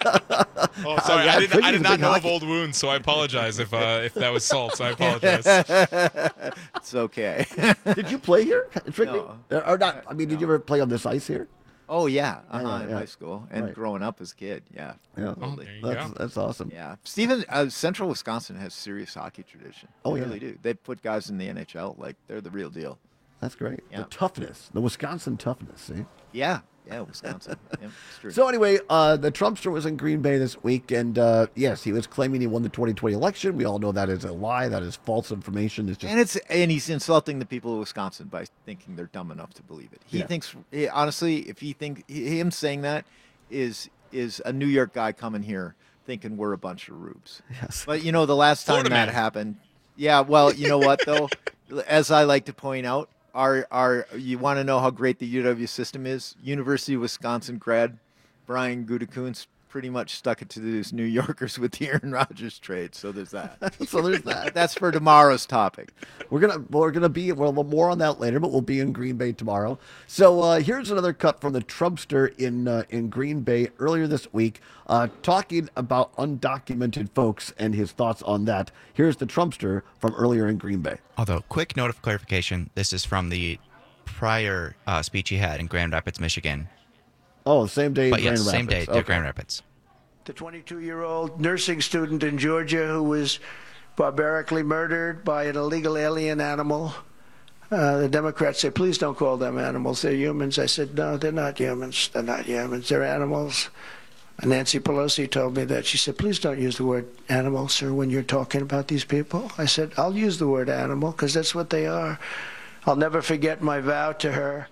Oh, sorry, Yeah, I, did, Twiggy I was did a not big know of hockey- old wounds, so I apologize if uh, if that was salt. So I apologize. It's okay. Did you play here, Tricky? No. Or not? I mean, did you ever play on this ice here? Oh yeah, uh-huh, Yeah, in yeah. high school and Right. growing up as a kid. Yeah, Yeah, absolutely. there you that's, go. that's awesome. Yeah, Stephen, uh, Central Wisconsin has serious hockey tradition. Oh, They yeah. really do. They put guys in the N H L like they're the real deal. That's great. Yeah. The toughness, the Wisconsin toughness. See. Yeah, yeah, Wisconsin. yeah, it's true. So anyway, uh, the Trumpster was in Green Bay this week, and uh, yes, he was claiming he won the twenty twenty election. We all know that is a lie. That is false information. It's just and it's and he's insulting the people of Wisconsin by thinking they're dumb enough to believe it. He Yeah. thinks he- honestly, if he think him saying that is is a New York guy coming here thinking we're a bunch of rubes. Yes. But you know, the last time Florida that man. happened, yeah. Well, you know what though, as I like to point out, our our you want to know how great the U W system is? University of Wisconsin grad Brian Gutekunst pretty much stuck it to these New Yorkers with the Aaron Rodgers trade. So there's that. so there's that. That's for tomorrow's topic. We're gonna we're gonna be well more on that later, but we'll be in Green Bay tomorrow. So uh, here's another cut from the Trumpster in uh, in Green Bay earlier this week, uh, talking about undocumented folks and his thoughts on that. Here's the Trumpster from earlier in Green Bay. Although, quick note of clarification: this is from the prior uh, speech he had in Grand Rapids, Michigan. Oh, same day. in But yes, Grand same day, Rapids. to Okay. Grand Rapids. The twenty-two-year-old nursing student in Georgia who was barbarically murdered by an illegal alien animal. Uh, the Democrats say, please don't call them animals. They're humans. I said, no, they're not humans. They're not humans. They're animals. And Nancy Pelosi told me that. She said, please don't use the word animal, sir, when you're talking about these people. I said, I'll use the word animal because that's what they are. I'll never forget my vow to her.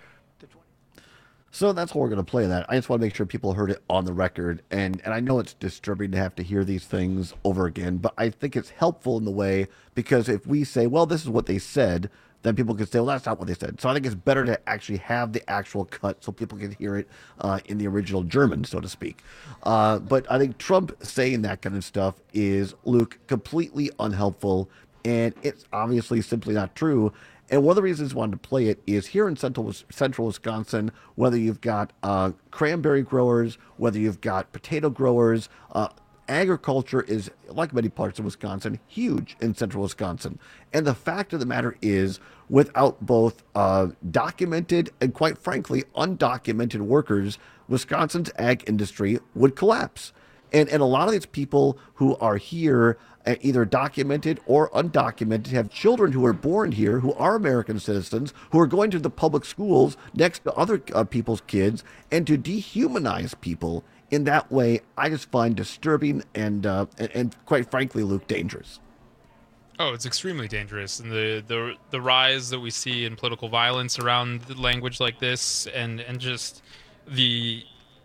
So that's what we're going to play that. I just want to make sure people heard it on the record. And, and I know it's disturbing to have to hear these things over again, but I think it's helpful in the way because if we say, well, this is what they said, then people can say, well, that's not what they said. So I think it's better to actually have the actual cut so people can hear it uh, in the original German, so to speak. Uh, but I think Trump saying that kind of stuff is, Luke, completely unhelpful. And it's obviously simply not true. And one of the reasons I wanted to play it is here in central central Wisconsin, whether you've got uh, cranberry growers, whether you've got potato growers, uh, agriculture is, like many parts of Wisconsin, huge in central Wisconsin. And the fact of the matter is, without both uh, documented and, quite frankly, undocumented workers, Wisconsin's ag industry would collapse. And, and a lot of these people who are here, uh, either documented or undocumented, have children who are born here, who are American citizens, who are going to the public schools next to other uh, people's kids, and to dehumanize people in that way, I just find disturbing and, uh, and, and quite frankly, Luke, dangerous. Oh, it's extremely dangerous, and the, the the rise that we see in political violence around language like this, and, and just the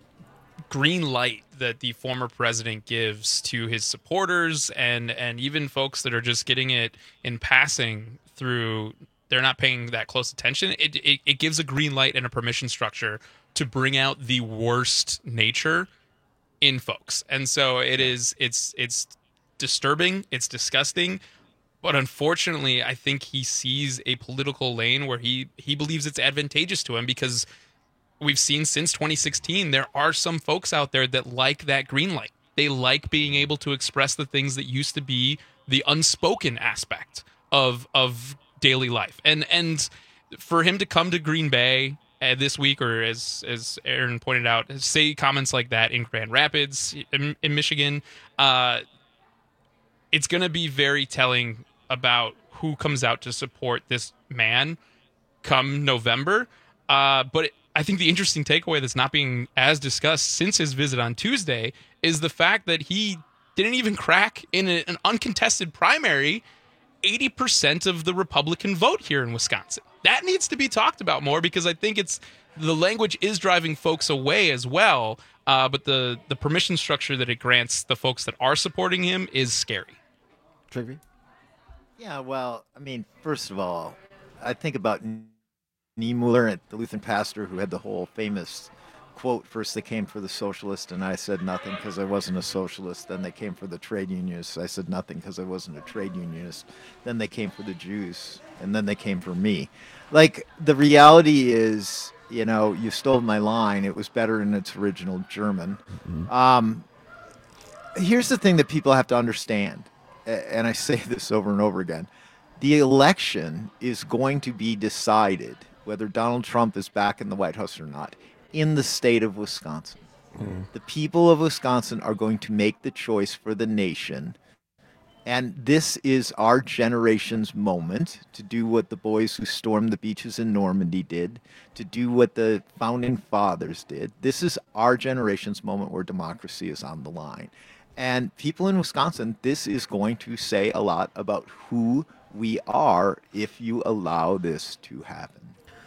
green light that the former president gives to his supporters, and, and even folks that are just getting it in passing through, they're not paying that close attention. It, it, it gives a green light and a permission structure to bring out the worst nature in folks. And so it is, it's, it's disturbing, it's disgusting, but unfortunately, I think he sees a political lane where he, he believes it's advantageous to him, because we've seen since twenty sixteen, there are some folks out there that like that green light. They like being able to express the things that used to be the unspoken aspect of, of daily life. And, and for him to come to Green Bay Uh, this week, or as as Aaron pointed out, say comments like that in Grand Rapids, in, in Michigan, uh, it's going to be very telling about who comes out to support this man come November. Uh, but it, I think the interesting takeaway that's not being as discussed since his visit on Tuesday is the fact that he didn't even crack in a, an uncontested primary eighty percent of the Republican vote here in Wisconsin. That needs to be talked about more, because I think it's the language is driving folks away as well. Uh, but the, the permission structure that it grants the folks that are supporting him is scary. Trivia? Yeah, well, I mean, first of all, I think about Niemöller, the Lutheran pastor who had the whole famous quote, first they came for the socialist and I said nothing because I wasn't a socialist. Then they came for the trade unionists. I said nothing because I wasn't a trade unionist. Then they came for the Jews, and then they came for me. Like, the reality is, you know, you stole my line. It was better in its original German. Mm-hmm. Um, here's the thing that people have to understand, and I say this over and over again. The election is going to be decided, whether Donald Trump is back in the White House or not, in the state of Wisconsin. Mm. The people of Wisconsin are going to make the choice for the nation. And this is our generation's moment to do what the boys who stormed the beaches in Normandy did, to do what the founding fathers did. This is our generation's moment where democracy is on the line. And people in Wisconsin, this is going to say a lot about who we are if you allow this to happen.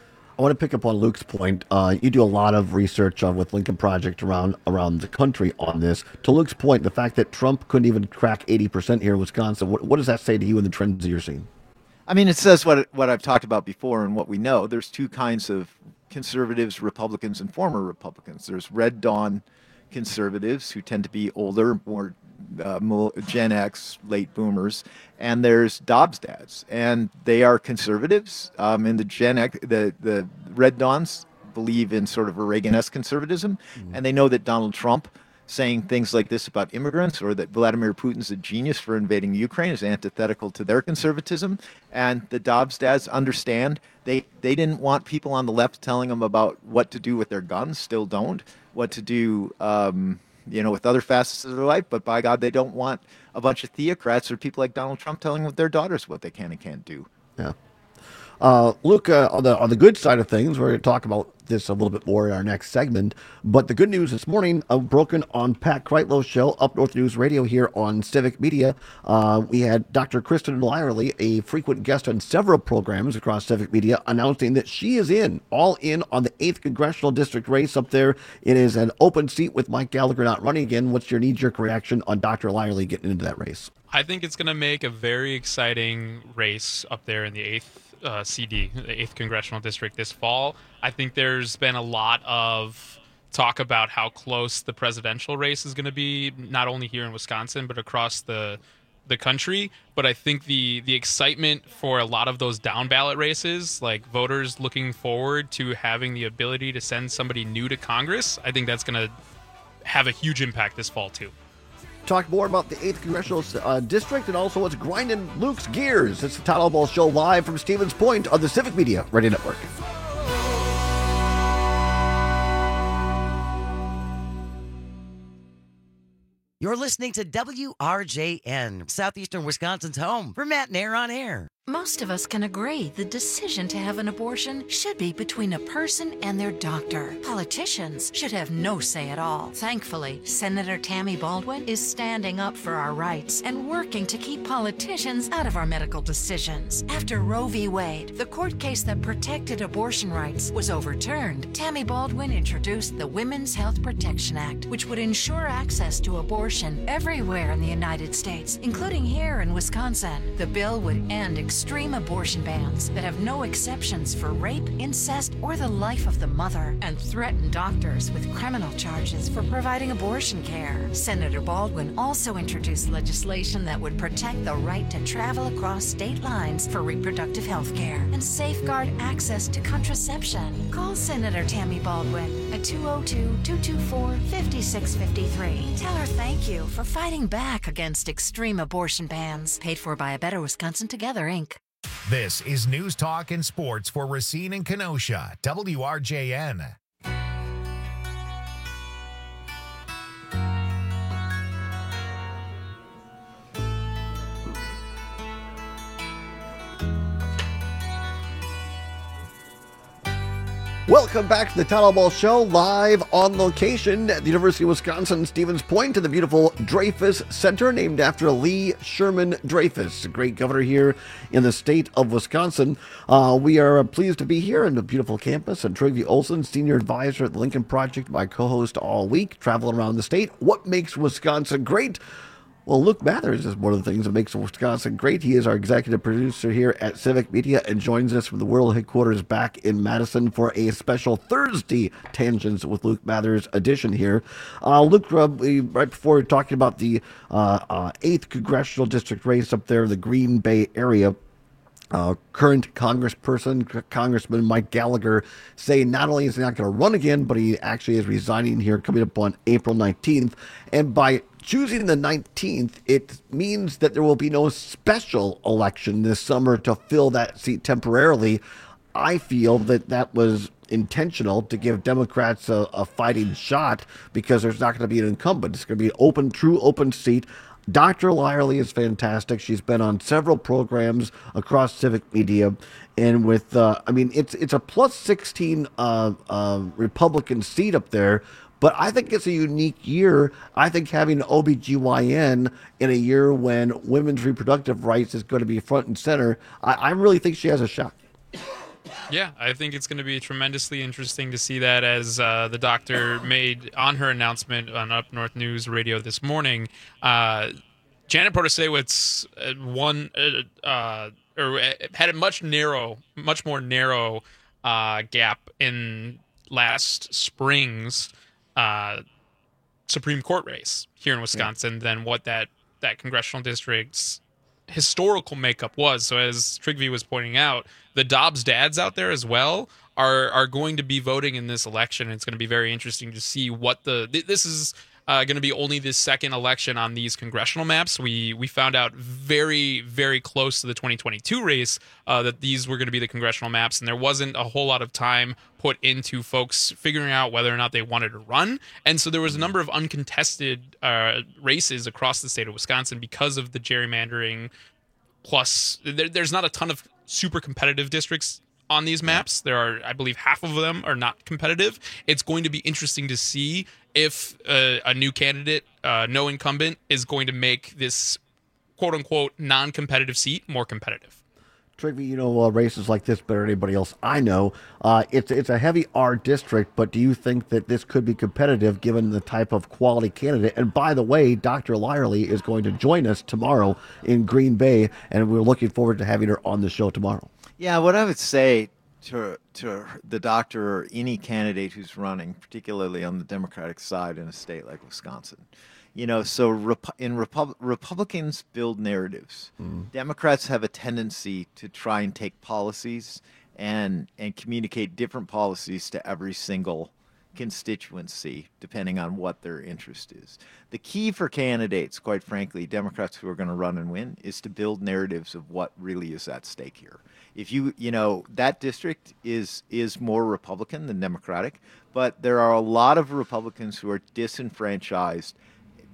I want to pick up on Luke's point. Uh, you do a lot of research uh, with Lincoln Project around around the country on this. To Luke's point, the fact that Trump couldn't even crack eighty percent here in Wisconsin, what, what does that say to you and the trends that you're seeing? I mean, it says what what I've talked about before and what we know. There's two kinds of conservatives, Republicans, and former Republicans. There's Red Dawn conservatives who tend to be older, more uh, Gen X, late boomers, and there's Dobbs dads, and they are conservatives. Um, and the Gen X, the the Red Dawns believe in sort of a Reagan-esque conservatism, mm-hmm. and they know that Donald Trump saying things like this about immigrants, or that Vladimir Putin's a genius for invading Ukraine, is antithetical to their conservatism. And the Dobbs dads understand they they didn't want people on the left telling them about what to do with their guns, still don't, what to do, um, you know, with other facets of their life. But by God, they don't want a bunch of theocrats or people like Donald Trump telling their daughters what they can and can't do. Yeah. Uh, Luke, uh, on the on the good side of things, we're going to talk about this a little bit more in our next segment. But the good news this morning, uh, broken on Pat Kreitlow's show, Up North News Radio here on Civic Media. Uh, we had Doctor Kristen Lyerly, a frequent guest on several programs across Civic Media, announcing that she is in, all in on the eighth Congressional District race up there. It is an open seat with Mike Gallagher not running again. What's your knee-jerk reaction on Doctor Lyerly getting into that race? I think it's going to make a very exciting race up there in the eighth Uh, C D, the eighth Congressional District this fall. I think there's been a lot of talk about how close the presidential race is going to be, not only here in Wisconsin, but across the the country. But I think the the excitement for a lot of those down ballot races, like voters looking forward to having the ability to send somebody new to Congress, I think that's going to have a huge impact this fall too. Talk more about the eighth Congressional uh, District and also what's grinding Luke's gears. It's the Todd Albaugh Show live from Stevens Point on the Civic Media Radio Network. You're listening to W R J N, Southeastern Wisconsin's home for Matt and Air on Air. Most of us can agree the decision to have an abortion should be between a person and their doctor. Politicians should have no say at all. Thankfully, Senator Tammy Baldwin is standing up for our rights and working to keep politicians out of our medical decisions. After Roe v. Wade, the court case that protected abortion rights, was overturned, Tammy Baldwin introduced the Women's Health Protection Act, which would ensure access to abortion everywhere in the United States, including here in Wisconsin. The bill would end extreme abortion bans that have no exceptions for rape, incest, or the life of the mother, and threaten doctors with criminal charges for providing abortion care. Senator Baldwin also introduced legislation that would protect the right to travel across state lines for reproductive health care and safeguard access to contraception. Call Senator Tammy Baldwin at two oh two, two two four, five six five three. Tell her thank you for fighting back against extreme abortion bans. Paid for by A Better Wisconsin Together, Incorporated. This is News Talk and Sports for Racine and Kenosha, W R J N. Welcome back to the Town Hall Ball Show, live on location at the University of Wisconsin Stevens Point in the beautiful Dreyfus Center, named after Lee Sherman Dreyfus, a great governor here in the state of Wisconsin. Uh, we are pleased to be here in the beautiful campus, and Trygve Olsen, senior advisor at the Lincoln Project, my co-host all week, traveling around the state. What makes Wisconsin great? Well, Luke Mathers is one of the things that makes Wisconsin great. He is our executive producer here at Civic Media and joins us from the world headquarters back in Madison for a special Thursday Tangents with Luke Mathers edition here. Uh, Luke, uh, we, right before we were talking about the uh, uh, eighth Congressional District race up there in the Green Bay area, Uh, current Congressperson, Congressman Mike Gallagher, saying not only is he not going to run again, but he actually is resigning here coming up on April nineteenth. And by choosing the nineteenth, it means that there will be no special election this summer to fill that seat temporarily. I feel that that was intentional to give Democrats a, a fighting shot because there's not going to be an incumbent. It's going to be an open, true open seat. Doctor Lyerly is fantastic. She's been on several programs across Civic Media, and with uh, I mean it's it's a plus sixteen uh, uh, Republican seat up there, but I think it's a unique year. I think having O B G Y N in a year when women's reproductive rights is going to be front and center, I, I really think she has a shot. Yeah, I think it's going to be tremendously interesting to see that, as uh, the doctor made on her announcement on Up North News Radio this morning. Uh, Janet Protasiewicz won, uh, uh, or had a much narrow, much more narrow uh, gap in last spring's uh, Supreme Court race here in Wisconsin yeah. than what that that congressional district's historical makeup was. So as Trygve was pointing out, the Dobbs dads out there as well are are going to be voting in this election. It's going to be very interesting to see what the this is uh, going to be only the second election on these congressional maps. We we found out very very close to the twenty twenty-two race uh, that these were going to be the congressional maps, and there wasn't a whole lot of time put into folks figuring out whether or not they wanted to run. And so there was a number of uncontested uh, races across the state of Wisconsin because of the gerrymandering. Plus, there, there's not a ton of super competitive districts on these maps. There are, I believe, half of them are not competitive. It's going to be interesting to see if uh, a new candidate, uh, no incumbent, is going to make this quote-unquote non-competitive seat more competitive. Trygve, you know uh, races like this better than anybody else I know. Uh, it's it's a heavy R district, but do you think that this could be competitive given the type of quality candidate? And by the way, Doctor Lyerly is going to join us tomorrow in Green Bay, and we're looking forward to having her on the show tomorrow. Yeah, what I would say to to the doctor or any candidate who's running, particularly on the Democratic side in a state like Wisconsin, you know, so Repu- in Repu- Republicans build narratives. Mm. Democrats have a tendency to try and take policies and and communicate different policies to every single constituency, depending on what their interest is. The key for candidates, quite frankly, Democrats who are going to run and win, is to build narratives of what really is at stake here. If you, you know, that district is is more Republican than Democratic, but there are a lot of Republicans who are disenfranchised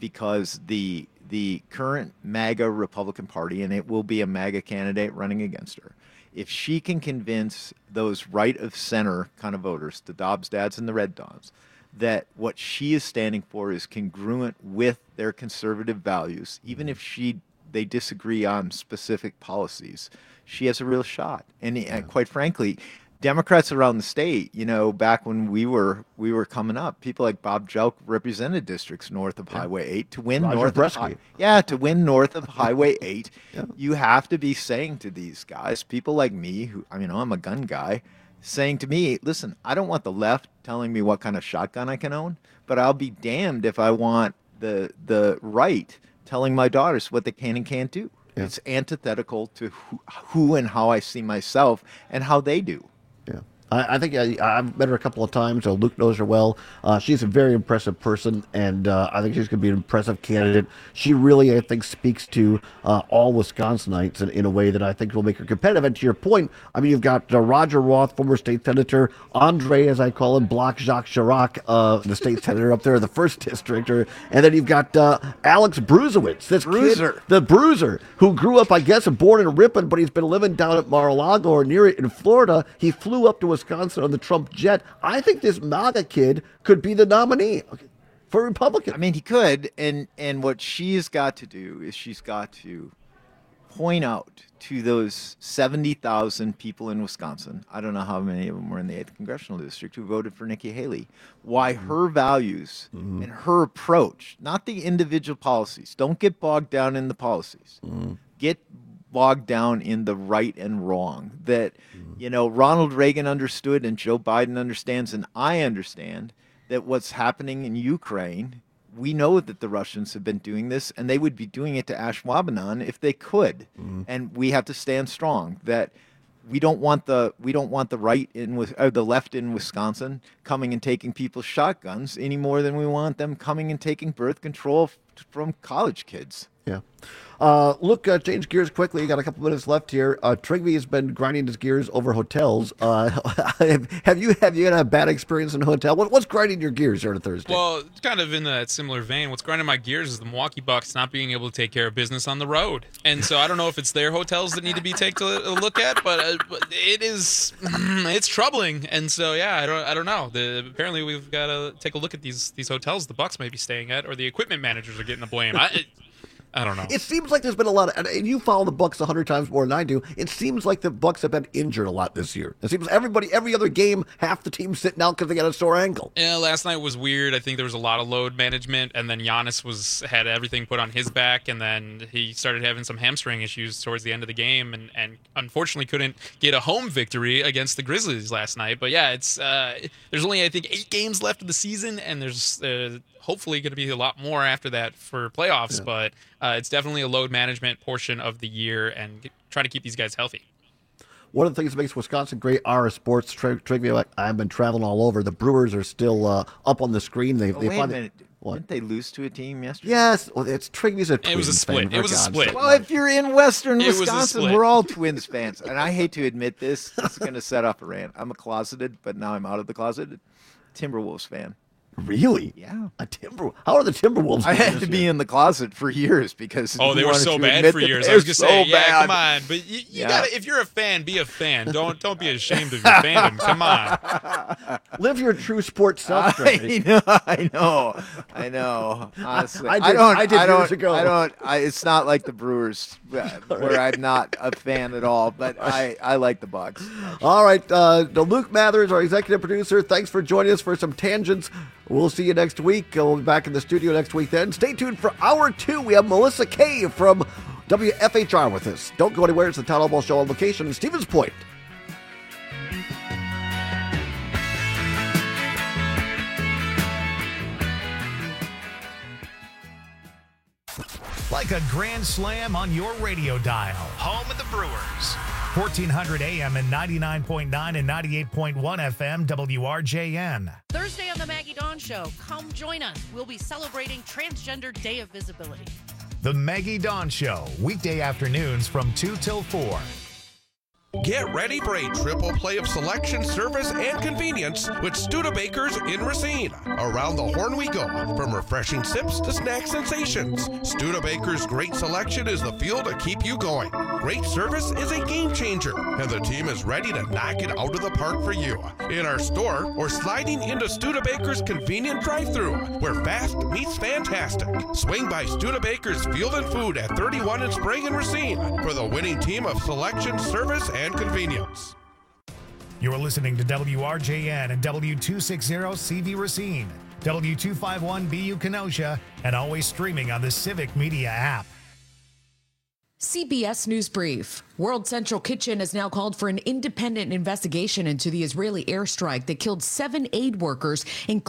because the the current MAGA Republican Party, and it will be a MAGA candidate running against her, if she can convince those right of center kind of voters, the Dobbs dads and the Red Dons, that what she is standing for is congruent with their conservative values, even if she they disagree on specific policies, she has a real shot. And, yeah. and quite frankly, Democrats around the state, you know, back when we were we were coming up, people like Bob Jelk represented districts north of yeah. Highway eight to win Roger north Bresky. of yeah to win north of Highway eight. Yeah. You have to be saying to these guys, people like me, who I mean, I'm a gun guy, saying to me, listen, I don't want the left telling me what kind of shotgun I can own, but I'll be damned if I want the the right telling my daughters what they can and can't do. Yeah. It's antithetical to who, who and how I see myself and how they do. Yeah. I, I think I, I've met her a couple of times. Uh, Luke knows her well. Uh, she's a very impressive person, and uh, I think she's going to be an impressive candidate. She really, I think, speaks to uh, all Wisconsinites in, in a way that I think will make her competitive. And to your point, I mean, you've got uh, Roger Roth, former state senator, Andre, as I call him, Block Jacques Chirac, uh, the state senator up there in the first district, or, and then you've got uh, Alex Bruzewicz, this Bruiser. kid, the Bruiser, who grew up, I guess, born in Ripon, but he's been living down at Mar-a-Lago or near it in Florida. He flew up to Wisconsin on the Trump jet. I think this MAGA kid could be the nominee for Republican. I mean, he could, and and what she's got to do is she's got to point out to those seventy thousand people in Wisconsin, I don't know how many of them were in the eighth Congressional District, who voted for Nikki Haley, why mm-hmm. her values mm-hmm. and her approach, not the individual policies, don't get bogged down in the policies, mm-hmm. get bogged down in the right and wrong that, you know, Ronald Reagan understood and Joe Biden understands, and I understand that what's happening in Ukraine, we know that the Russians have been doing this, and they would be doing it to Ashwaubenon if they could. Mm-hmm. And we have to stand strong that we don't want the we don't want the right in or the left in Wisconsin coming and taking people's shotguns any more than we want them coming and taking birth control f- from college kids. Yeah. Uh, look, uh, change gears quickly. You got a couple minutes left here. Uh, Trigby has been grinding his gears over hotels. Uh, have you have you had a bad experience in a hotel? What, what's grinding your gears here on a Thursday? Well, kind of in that similar vein, what's grinding my gears is the Milwaukee Bucks not being able to take care of business on the road. And so I don't know if it's their hotels that need to be taken a look at, but, uh, but it is it's troubling. And so yeah, I don't I don't know. The, apparently we've got to take a look at these these hotels the Bucks may be staying at, or the equipment managers are getting the blame. I, it, I don't know. It seems like there's been a lot of, and you follow the Bucks a hundred times more than I do. It seems like the Bucks have been injured a lot this year. It seems everybody, every other game, half the team's sitting out because they got a sore ankle. Yeah, last night was weird. I think there was a lot of load management, and then Giannis was had everything put on his back, and then he started having some hamstring issues towards the end of the game, and, and unfortunately couldn't get a home victory against the Grizzlies last night. But yeah, it's uh, there's only I think eight games left of the season, and there's uh, hopefully going to be a lot more after that for playoffs. Yeah. But uh, it's definitely a load management portion of the year, and get, try to keep these guys healthy. One of the things that makes Wisconsin great are sports. Trigby, I've been traveling all over. The Brewers are still uh, up on the screen. They, oh, they wait find a minute. What? Didn't they lose to a team yesterday? Yes. Well, it's Trigby's a Twins It was a split. fan, It was a split. Well, if you're in Western It was a Wisconsin, split. we're all Twins fans. And I hate to admit this. This is going to set off a rant. I'm a closeted, but now I'm out of the closet, Timberwolves fan. Really? Yeah. A Timber. How are the Timberwolves? I had this to be year? in the closet for years because Oh, who they were wanted so to bad admit for that years. I they're was gonna so say, yeah, bad. come on, but you, you Yeah. gotta. If you're a fan, be a fan. Don't don't be ashamed of your fandom. Come on. Live your true sports self. I know, I know, I know. Honestly, I I, did- don't. I did don't. years ago. I don't. I, it's not like the Brewers, uh, where I'm not a fan at all. But I, I like the Bucks. All right, uh, the Luke Mathers, our executive producer. Thanks for joining us for some tangents. We'll see you next week. Uh, We'll be back in the studio next week. Then stay tuned for hour two. We have Melissa Kay from W F H R with us. Don't go anywhere. It's the Town Hall Ball Show on location in Stevens Point. Like a grand slam on your radio dial. Home of the Brewers. fourteen hundred A M and ninety-nine point nine and ninety-eight point one F M W R J N. Thursday on the Maggie Dawn Show, come join us. We'll be celebrating Transgender Day of Visibility. The Maggie Dawn Show, weekday afternoons from two till four. Get ready for a triple play of selection, service, and convenience with Studebakers in Racine. Around the horn we go, from refreshing sips to snack sensations. Studebakers' great selection is the fuel to keep you going. Great service is a game changer, and the team is ready to knock it out of the park for you. In our store or sliding into Studebakers' convenient drive-thru, where fast meets fantastic. Swing by Studebakers Field and Food at thirty-one in Sprague and Racine for the winning team of selection, service, and convenience. You're listening to W R J N and W two sixty C V Racine, W two fifty-one B U Kenosha, and always streaming on the Civic Media app. C B S News Brief. World Central Kitchen has now called for an independent investigation into the Israeli airstrike that killed seven aid workers, including